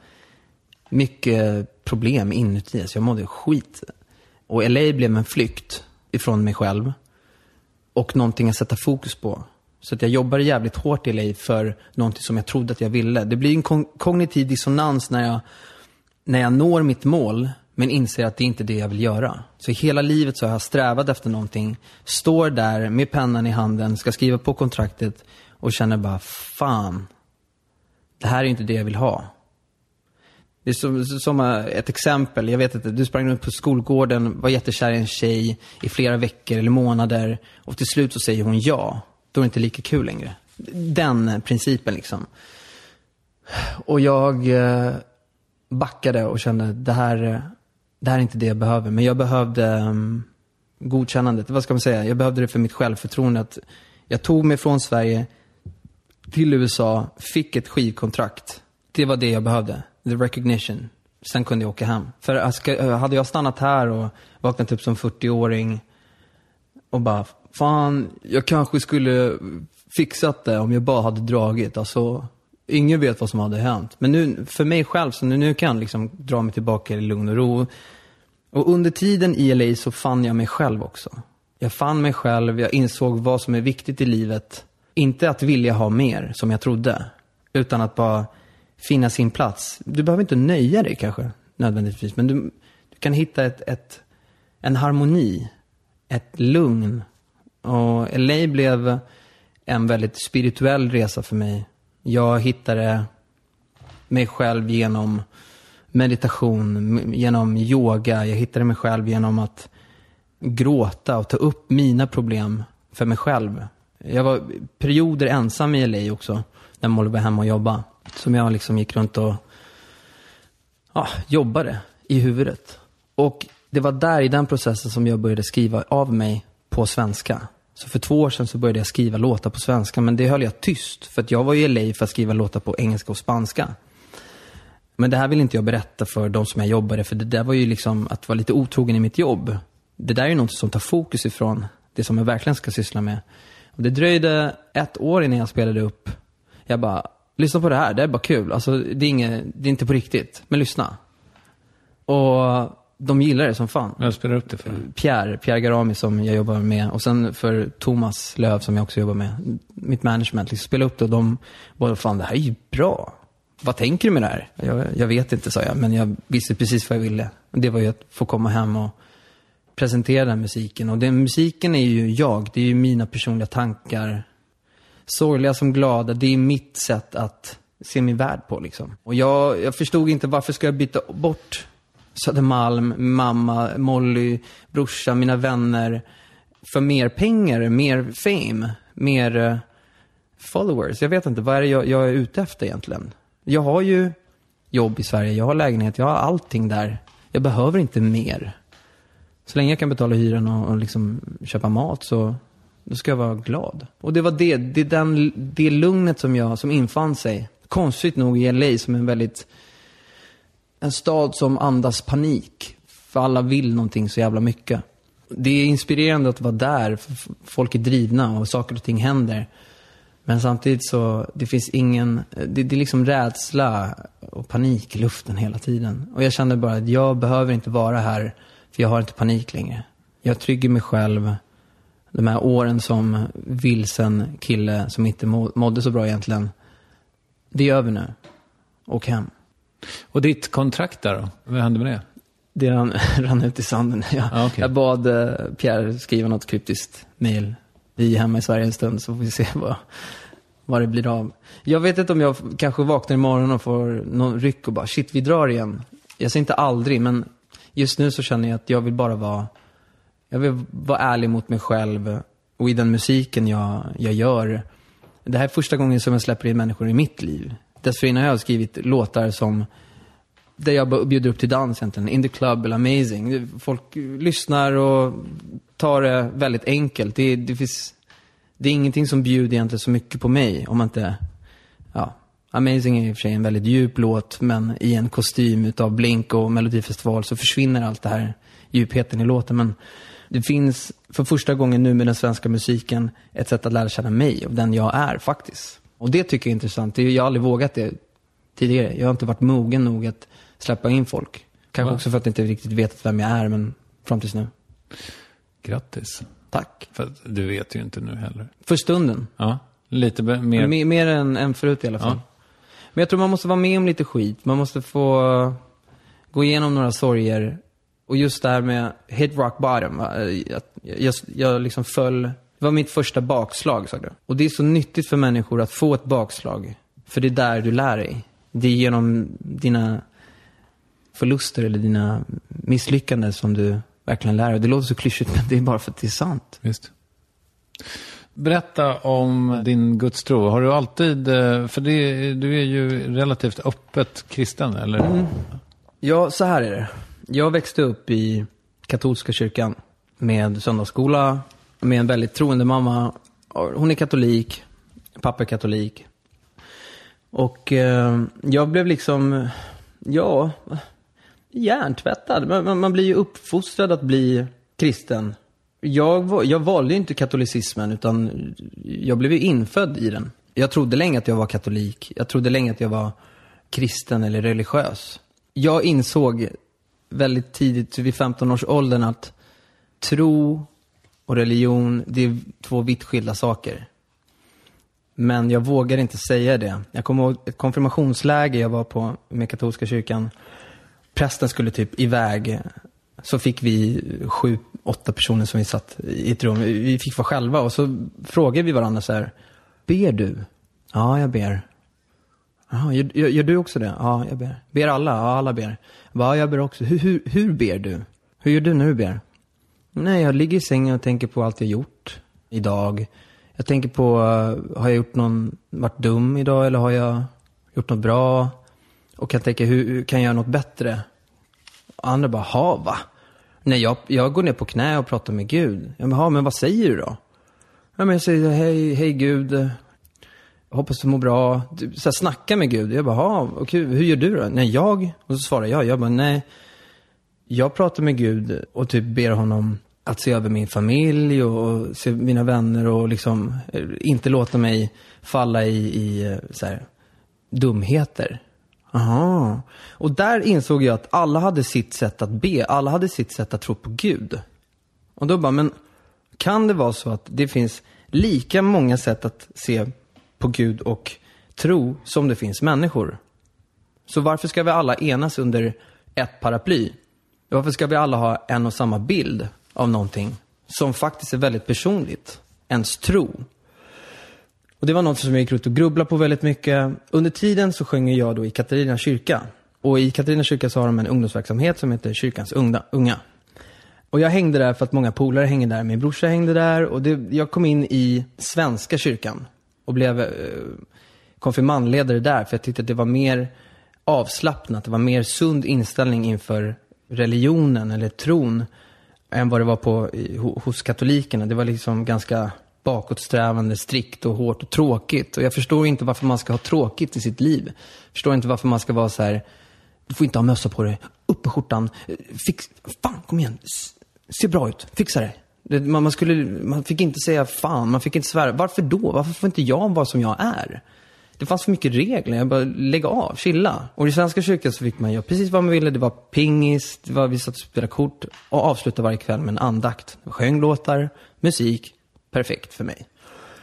mycket problem inuti så jag mådde skit. Och L A blev en flykt ifrån mig själv. Och någonting att sätta fokus på. Så att jag jobbade jävligt hårt i L A för någonting som jag trodde att jag ville. Det blir en kon- kognitiv dissonans när jag, när jag når mitt mål. Men inser att det inte är det jag vill göra. Så hela livet så har jag strävat efter någonting. Står där med pennan i handen. Ska skriva på kontraktet. Och känner bara, fan. Det här är inte det jag vill ha. Det är som, som ett exempel. Jag vet att du sprang runt på skolgården, var jättekär i en tjej i flera veckor eller månader. Och till slut så säger hon ja. Då är det inte lika kul längre. Den principen liksom. Och jag backade och kände, det här, det här är inte det jag behöver. Men jag behövde um, godkännandet. Vad ska man säga? Jag behövde det för mitt självförtroende. Att jag tog mig från Sverige till U S A, fick ett skivkontrakt. Det var det jag behövde. The recognition. Sen kunde jag åka hem. För hade jag stannat här och vaknat upp som fyrtio-åring och bara, fan, jag kanske skulle fixat det om jag bara hade dragit. Alltså, ingen vet vad som hade hänt. Men nu, för mig själv, så nu, nu kan jag liksom dra mig tillbaka i lugn och ro. Och under tiden i L A så fann jag mig själv också. Jag fann mig själv, jag insåg vad som är viktigt i livet. Inte att vilja ha mer, som jag trodde. Utan att bara finna sin plats. Du behöver inte nöja dig kanske, nödvändigtvis. Men du, du kan hitta ett, ett, en harmoni. Ett lugn. Och L A blev en väldigt spirituell resa för mig. Jag hittade mig själv genom meditation, genom yoga. Jag hittade mig själv genom att gråta och ta upp mina problem för mig själv. Jag var perioder ensam i L A också, när man var hemma och jobba. Som jag liksom gick runt och ja, jobbade i huvudet. Och det var där i den processen som jag började skriva av mig på svenska. Så för två år sedan så började jag skriva låtar på svenska, men det höll jag tyst. För att jag var i L A för att skriva låtar på engelska och spanska. Men det här vill inte jag berätta för de som jag jobbade, för det där var ju liksom att vara lite otrogen i mitt jobb. Det där är ju något som tar fokus ifrån det som jag verkligen ska syssla med. Och det dröjde ett år innan jag spelade upp. Jag bara, lyssna på det här, det är bara kul. Alltså det är, inget, det är inte på riktigt, men lyssna. Och de gillar det som fan. Jag spelar upp det för Pierre, Pierre Garami som jag jobbar med. Och sen för Thomas Löv som jag också jobbar med. Mitt management, liksom spela upp det. Och de bara, fan det här är ju bra. Vad tänker du med det här? Jag, jag vet inte, sa jag. Men jag visste precis vad jag ville. Och det var ju att få komma hem och presentera den musiken. Och den musiken är ju jag. Det är ju mina personliga tankar. Sorgliga som glada. Det är mitt sätt att se min värld på liksom. Och jag, jag förstod inte varför ska jag byta bort Södermalm, mamma, Molly, brorsa, mina vänner för mer pengar, mer fame, mer uh, followers. Jag vet inte, vad är det jag, jag är ute efter egentligen? Jag har ju jobb i Sverige, jag har lägenhet, jag har allting där. Jag behöver inte mer. Så länge jag kan betala hyran och, och liksom köpa mat så då ska jag vara glad. Och det var det, det, är den, det lugnet som jag som infann sig. Konstigt nog i L A som är en väldigt en stad som andas panik. För alla vill någonting så jävla mycket. Det är inspirerande att vara där. För folk är drivna och saker och ting händer. Men samtidigt så det finns ingen det, det är liksom rädsla och panik i luften hela tiden. Och jag kände bara att jag behöver inte vara här för jag har inte panik längre. Jag trygger mig själv. De här åren som vilsen kille som inte mådde så bra egentligen. Det är över nu. Och hem. Och ditt kontrakt där då? Vad hände med det? Det rann, rann ut i sanden. Jag, ah, okay. jag bad uh, Pierre skriva något kryptiskt mejl. Vi är hemma i Sverige en stund så får vi se vad, vad det blir av. Jag vet inte om jag kanske vaknar imorgon och får någon ryck och bara shit, vi drar igen. Jag säger inte aldrig, men just nu så känner jag att jag vill bara vara jag vill vara ärlig mot mig själv och i den musiken jag, jag gör. Det här är första gången som jag släpper in människor i mitt liv. Dessförinnan har jag skrivit låtar som där jag bjuder upp till dans egentligen. In the Club eller Amazing. Folk lyssnar och tar det väldigt enkelt. Det, det, finns, det är ingenting som bjuder egentligen så mycket på mig. Om man inte... Ja, Amazing är i och för sig en väldigt djup låt. Men i en kostym utav Blink och Melodifestival så försvinner allt det här djupheten i låten. Men det finns för första gången nu med den svenska musiken ett sätt att lära känna mig och den jag är faktiskt. Och det tycker jag är intressant. Jag har aldrig vågat det tidigare. Jag har inte varit mogen nog att släppa in folk. Kanske Va? Också för att jag inte riktigt vet vem jag är, men fram tills nu. Grattis. Tack. För du vet ju inte nu heller. För stunden. Ja, lite be- mer... mer... Mer än, än förut i alla fall. Ja. Men jag tror man måste vara med om lite skit. Man måste få gå igenom några sorger. Och just det här med hit rock bottom. Jag, jag, jag liksom föll... Det var mitt första bakslag, sa du. Och det är så nyttigt för människor att få ett bakslag. För det är där du lär dig. Det är genom dina förluster eller dina misslyckanden som du verkligen lär dig. Det låter så klyschigt, men det är bara för att det är sant. Just. Berätta om din gudstro. Har du alltid... För det, du är ju relativt öppet kristen, eller? Mm. Ja, så här är det. Jag växte upp i katolska kyrkan med söndagsskola, med en väldigt troende mamma. Hon är katolik, pappa är katolik. Och eh, jag blev liksom, ja, hjärntvättad. Man, man blir ju uppfostrad att bli kristen. Jag, jag valde ju inte katolicismen, utan jag blev ju infödd i den. Jag trodde länge att jag var katolik. Jag trodde länge att jag var kristen eller religiös. Jag insåg väldigt tidigt, vid femton års åldern, att tro och religion, det är två vitt skilda saker. Men jag vågar inte säga det. Jag kommer ihåg ett konfirmationsläge jag var på med katolska kyrkan. Prästen skulle typ iväg. Så fick vi sju, åtta personer som vi satt i ett rum. Vi fick vara själva och så frågade vi varandra så här: ber du? Ja, jag ber. Ja, gör, gör, gör du också det? Ja, jag ber. Ber alla? Ja, alla ber. Ja, jag ber också. Hur, hur, hur ber du? Hur gör du när du ber? Nej, jag ligger i sängen och tänker på allt jag gjort idag. Jag tänker på, har jag gjort någon, varit dum idag eller har jag gjort något bra? Och kan tänka, hur kan jag göra något bättre? Och andra bara, ha va? Nej, jag, jag går ner på knä och pratar med Gud. Jag bara, ha, men vad säger du då? Ja, men jag säger hej, hej Gud. Hoppas du mår bra. Så här, snacka med Gud. Jag bara, ja, okej, hur gör du då? Nej, jag. Och så svarar jag. Jag bara, nej. Jag pratar med Gud och typ ber honom att se över min familj och se mina vänner och liksom inte låta mig falla i, i så här, dumheter. Aha. Och där insåg jag att alla hade sitt sätt att be. Alla hade sitt sätt att tro på Gud. Och då bara, men kan det vara så att det finns lika många sätt att se på Gud och tro som det finns människor? Så varför ska vi alla enas under ett paraply? Varför ska vi alla ha en och samma bild av någonting som faktiskt är väldigt personligt? Ens tro. Och det var något som jag gick ut och grubblade på väldigt mycket. Under tiden så sjöng jag då i Katarina kyrka. Och i Katarina kyrka så har de en ungdomsverksamhet som heter Kyrkans unga. Och jag hängde där för att många polare hängde där. Min brorsa hängde där. Och det, jag kom in i svenska kyrkan. Och blev eh, konfirmandledare där. För jag tyckte att det var mer avslappnat. Det var mer sund inställning inför religionen eller tron. Än vad det var på, i, hos katolikerna. Det var liksom ganska bakåtsträvande, strikt och hårt och tråkigt. Och jag förstår inte varför man ska ha tråkigt i sitt liv. Jag förstår inte varför man ska vara så här: du får inte ha mössa på dig, upp med skjortan, fix, fan, kom igen, se bra ut, fixa det. det man, man, skulle, man fick inte säga fan, man fick inte svära. Varför då? Varför får inte jag vara som jag är? Det fanns för mycket regler, jag bara lägga av, chilla. Och i svenska kyrkan så fick man göra precis vad man ville. Det var pingis, det var vi satt och spelade kort och avslutade varje kväll med en andakt. Sjönglåtar, musik, perfekt för mig.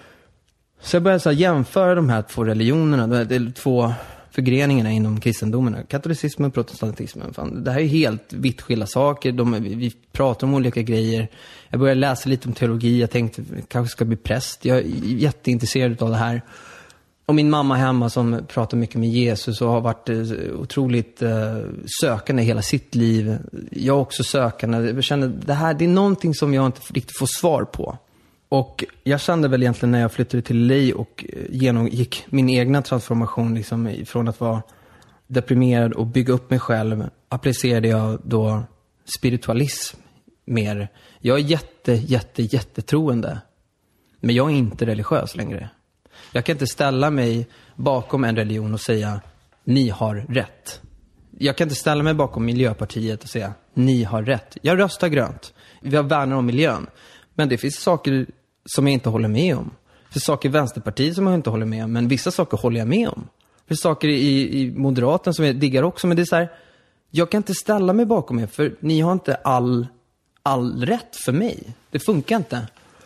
Så jag började så här jämföra de här två religionerna, de här två förgreningarna inom kristendomen, katolicismen och protestantismen. Fan, det här är helt vitt skilda saker. De, vi pratar om olika grejer. Jag började läsa lite om teologi. Jag tänkte kanske ska bli präst. Jag är jätteintresserad av det här. Och min mamma hemma som pratar mycket med Jesus och har varit otroligt eh, sökande hela sitt liv. Jag är också sökande. Jag känner det här, det är någonting som jag inte riktigt får svar på. Och jag kände väl egentligen när jag flyttade till L A och genomgick min egna transformation liksom, från att vara deprimerad och bygga upp mig själv, applicerade jag då spiritualism mer. Jag är jätte, jätte, jättetroende. Men jag är inte religiös längre. Jag kan inte ställa mig bakom en religion och säga ni har rätt. Jag kan inte ställa mig bakom Miljöpartiet och säga ni har rätt. Jag röstar grönt. Vi har värnar om miljön. Men det finns saker som jag inte håller med om. Det finns saker i Vänsterpartiet som jag inte håller med om. Men vissa saker håller jag med om. Det finns saker i, i Moderaten som jag diggar också. Men det är så här, jag kan inte ställa mig bakom er. För ni har inte all, all rätt för mig. Det funkar inte.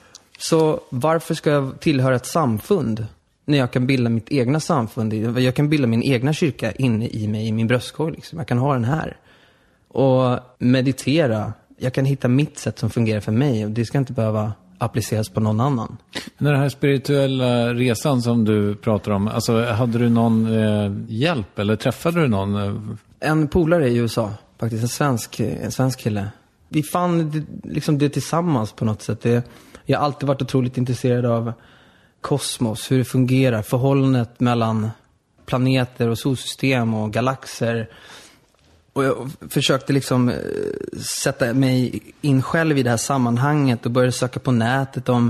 Så varför ska jag tillhöra ett samfund när jag kan bilda mitt egna samfund? Jag kan bilda min egna kyrka inne i mig, i min bröstkorg. Liksom. Jag kan ha den här. Och meditera. Jag kan hitta mitt sätt som fungerar för mig. Och det ska inte behöva appliceras på någon annan. Men den här spirituella resan som du pratar om, alltså, hade du någon eh, hjälp eller träffade du någon? En polare i U S A, faktiskt en svensk, en svensk kille. Vi fann det, liksom det tillsammans på något sätt. Det, jag har alltid varit otroligt intresserad av kosmos, hur det fungerar, förhållandet mellan planeter och solsystem och galaxer. Och jag försökte liksom sätta mig in själv i det här sammanhanget och började söka på nätet om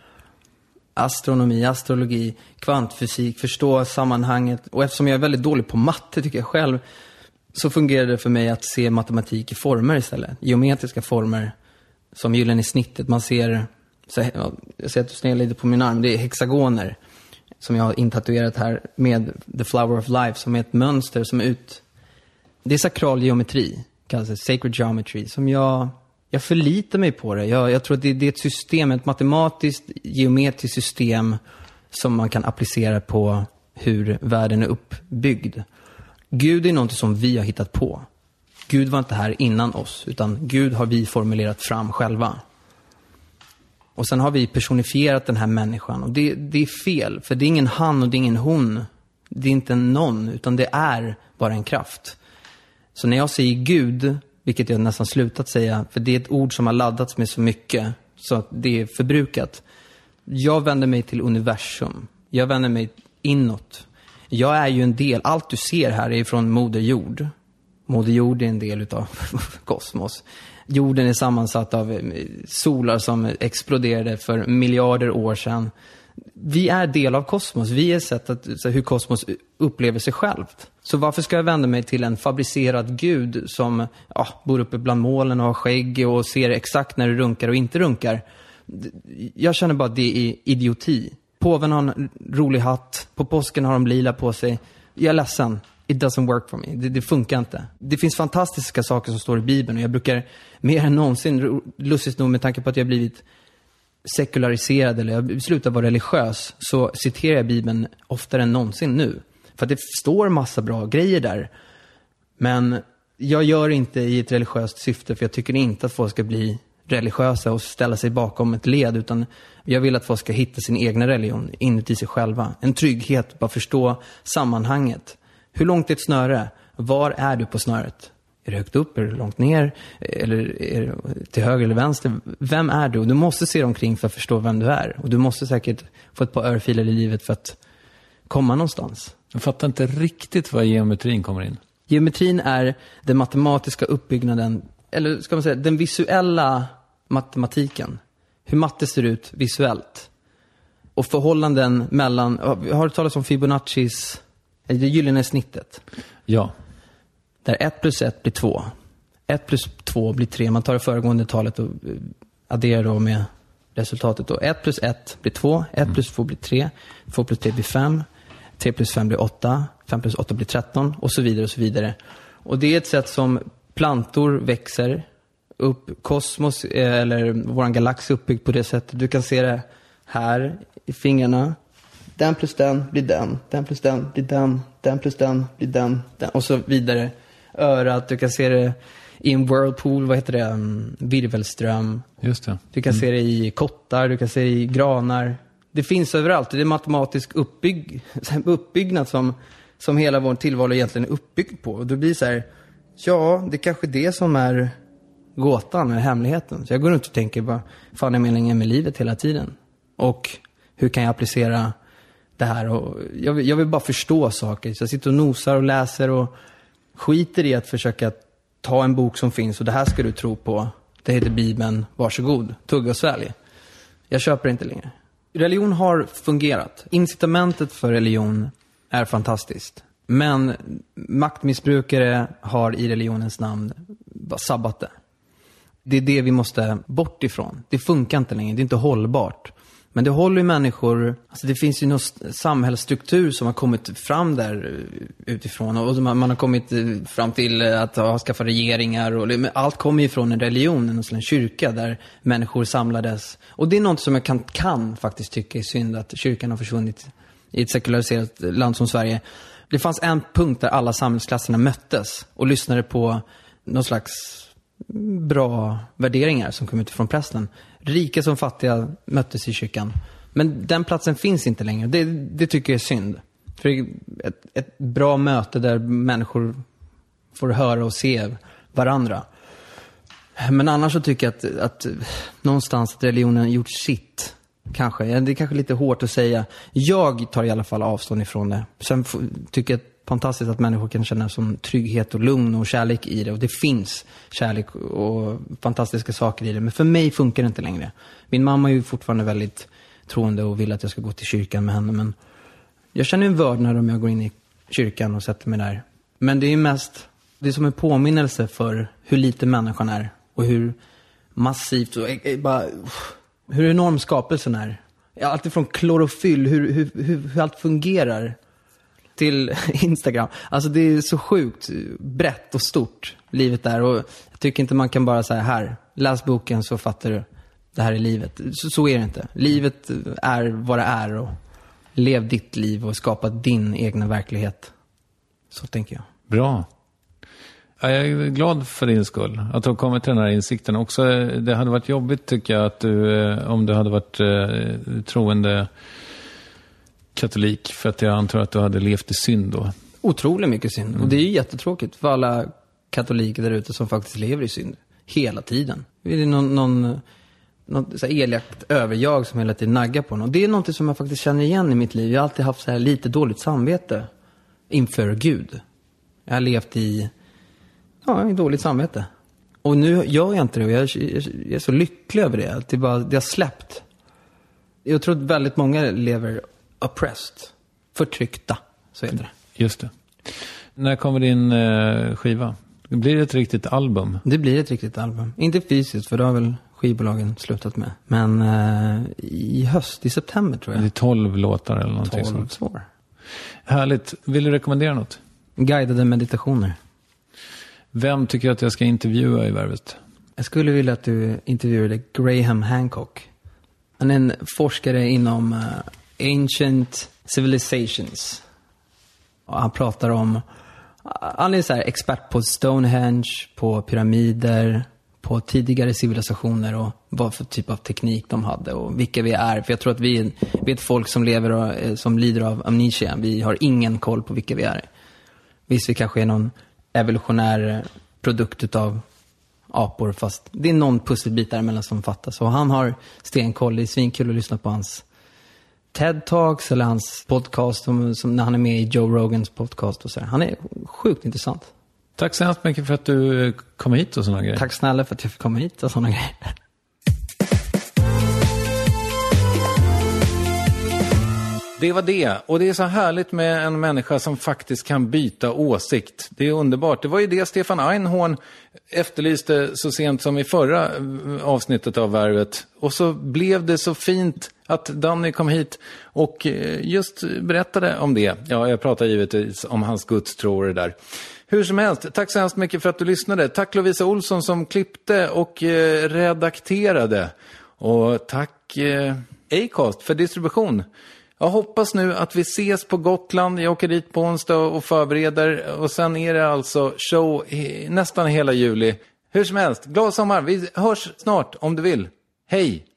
astronomi, astrologi, kvantfysik, förstå sammanhanget. Och eftersom jag är väldigt dålig på matte tycker jag själv, så fungerade det för mig att se matematik i former istället. Geometriska former som gyllene i snittet. Man ser, så jag ser att du snäller lite på min arm, det är hexagoner som jag har intatuerat här med The Flower of Life som är ett mönster som är ut... Det är sakral geometri, kallas det sacred geometry, som jag, jag förlitar mig på det. Jag, jag tror att det, det är ett system, ett matematiskt, geometriskt system som man kan applicera på hur världen är uppbyggd. Gud är något som vi har hittat på. Gud var inte här innan oss, utan Gud har vi formulerat fram själva. Och sen har vi personifierat den här människan. Och det, det är fel, för det är ingen han och det är ingen hon. Det är inte en någon, utan det är bara en kraft. Så när jag säger Gud, vilket jag nästan slutat säga, för det är ett ord som har laddats med så mycket så att det är förbrukat. Jag vänder mig till universum. Jag vänder mig inåt. Jag är ju en del, allt du ser här är från Moder Jord. Moder Jord är en del utav kosmos. jorden är sammansatt av solar som exploderade för miljarder år sedan. Vi är del av kosmos. Vi är sett att, så hur kosmos upplever sig självt. Så varför ska jag vända mig till en fabricerad gud som ja, bor uppe bland molnen och har skägg och ser exakt när du runkar och inte runkar? Jag känner bara att det är idioti. Påven har en rolig hatt. På påsken har de lila på sig. Jag är ledsen. It doesn't work for me. Det, det funkar inte. Det finns fantastiska saker som står i Bibeln. Och jag brukar mer än någonsin, lustigt nog med tanke på att jag blivit sekulariserad eller jag slutar vara religiös, så citerar jag Bibeln oftare än någonsin nu. För att det står massa bra grejer där. Men jag gör inte i ett religiöst syfte, för jag tycker inte att folk ska bli religiösa och ställa sig bakom ett led, utan jag vill att folk ska hitta sin egna religion inuti sig själva. En trygghet, bara förstå sammanhanget. Hur långt är ett snöre? Var är du på snöret? Är det högt upp? Är det långt ner? Eller är det till höger eller vänster? Vem är du? Du måste se omkring för att förstå vem du är. Och du måste säkert få ett par örfiler i livet för att komma någonstans. Jag fattar inte riktigt vad geometrin kommer in. Geometrin är den matematiska uppbyggnaden, eller ska man säga den visuella matematiken. Hur matte ser ut visuellt. Och förhållanden mellan, har du talat om Fibonaccis, det gyllene snittet? Ja. Där ett plus ett blir två. ett plus två blir tre. Man tar det föregående talet och adderar då med resultatet. Och ett plus ett blir två. ett plus två blir tre. två plus tre blir fem. tre plus fem blir åtta. fem plus åtta blir tretton. Och så vidare och så vidare. Och det är ett sätt som plantor växer upp. Kosmos eller våran galax är uppbyggd på det sättet. Du kan se det här i fingrarna. Den plus den blir den. Den plus den blir den. Den plus den blir den. den. Och så vidare. Örat, du kan se det i en whirlpool, vad heter det? Um, virvelström. Just det. Du kan mm. se det i kottar, du kan se det i granar. Det finns överallt. Det är matematisk uppbygg, uppbyggnad som, som hela vår tillvaro egentligen är uppbyggd på. Och då blir det så här, ja, det är kanske det som är gåtan eller hemligheten. Så jag går runt och tänker, vad fan är meningen med livet hela tiden? Och hur kan jag applicera det här? Och jag, vill, jag vill bara förstå saker. Så jag sitter och nosar och läser och skiter i att försöka ta en bok som finns och det här ska du tro på. Det heter Bibeln, varsågod, tugga och svälj. Jag köper inte längre. Religion har fungerat. Incitamentet för religion är fantastiskt. Men maktmissbrukare har i religionens namn bara sabbat det. Det är det vi måste bort ifrån. Det funkar inte längre, det är inte hållbart. Men det håller ju människor, alltså det finns ju någon samhällsstruktur som har kommit fram där utifrån. Och man, man har kommit fram till att ha skaffat regeringar. Och det, allt kommer ju från en religion, en, en kyrka där människor samlades. Och det är något som jag kan, kan faktiskt tycka är synd, att kyrkan har försvunnit i ett sekulariserat land som Sverige. Det fanns en punkt där alla samhällsklasserna möttes och lyssnade på någon slags bra värderingar som kom ut från prästen. Rika som fattiga möttes i kyrkan. Men den platsen finns inte längre. Det, det tycker jag är synd. För ett, ett bra möte där människor får höra och se varandra. Men annars så tycker jag att, att någonstans att religionen gjort sitt. Kanske. Det är kanske lite hårt att säga. Jag tar i alla fall avstånd ifrån det. Sen tycker jag fantastiskt att människor kan känna som trygghet och lugn och kärlek i det. Och det finns kärlek och fantastiska saker i det. Men för mig funkar det inte längre. Min mamma är ju fortfarande väldigt troende och vill att jag ska gå till kyrkan med henne. Men jag känner en vördnad om jag går in i kyrkan och sätter mig där. Men det är mest, det är som en påminnelse för hur lite människan är. Och hur massivt och bara, hur enorm skapelsen är. Allt ifrån klorofyll, hur, hur, hur, hur allt fungerar, till Instagram. Alltså det är så sjukt brett och stort livet där. Och jag tycker inte man kan bara säga här, läs boken så fattar du, det här är livet. Så, så är det inte. Livet är vad det är, och lev ditt liv och skapa din egna verklighet. Så tänker jag. Bra. Jag är glad för din skull att du har kommit till den här insikten. Också, det hade varit jobbigt tycker jag att du, om du hade varit eh, troende katolik, för att jag antar att du hade levt i synd då. Otroligt mycket synd. Mm. Och det är ju jättetråkigt för alla katoliker där ute som faktiskt lever i synd hela tiden. Det är någon, någon, någon så här elakt överjag som hela tiden naggar på någon. Och det är något som jag faktiskt känner igen i mitt liv. Jag har alltid haft så här lite dåligt samvete inför Gud. Jag har levt i, ja, i dåligt samvete. Och nu gör jag inte det. Jag är, jag är så lycklig över det. Att det, bara, det har släppt. Jag tror att väldigt många lever oppressed. Förtryckta, så heter det. Just det. När kommer din eh, skiva? Blir det ett riktigt album? Det blir ett riktigt album. Inte fysiskt, för det har väl skivbolagen slutat med. Men eh, i höst, i september tror jag. Det är tolv låtar eller någonting tolv sånt. år. Härligt. Vill du rekommendera något? Guidade meditationer. Vem tycker att jag ska intervjua i Värvet? Jag skulle vilja att du intervjuade Graham Hancock. Han är en forskare inom uh, Ancient Civilizations. Och han pratar om... Han är så här expert på Stonehenge, på pyramider, på tidigare civilisationer och vad för typ av teknik de hade och vilka vi är. För jag tror att vi är, vi är ett folk som lever och, som lider av amnesia. Vi har ingen koll på vilka vi är. Visst, vi kanske är någon evolutionär produkt av apor, fast det är någon pusselbit däremellan som fattas. Och han har stenkoll. Det är svinkul att lyssna på hans TED-talks eller hans podcast som, som när han är med i Joe Rogans podcast och så. Han är sjukt intressant. Tack så hemskt mycket för att du kom hit och såna grejer. Tack snälla för att jag fick komma hit och såna grejer. Det var det. Och det är så härligt med en människa som faktiskt kan byta åsikt. Det är underbart. Det var ju det Stefan Einhorn efterlyste så sent som i förra avsnittet av Värvet. Och så blev det så fint att Danny kom hit och just berättade om det. Ja, jag pratar givetvis om hans gudstro där. Hur som helst, tack så hemskt mycket för att du lyssnade. Tack Lovisa Olsson som klippte och eh, redakterade. Och tack eh, Acast för distribution. Jag hoppas nu att vi ses på Gotland. Jag åker dit på onsdag och förbereder. Och sen är det alltså show nästan hela juli. Hur som helst, glad sommar. Vi hörs snart om du vill. Hej!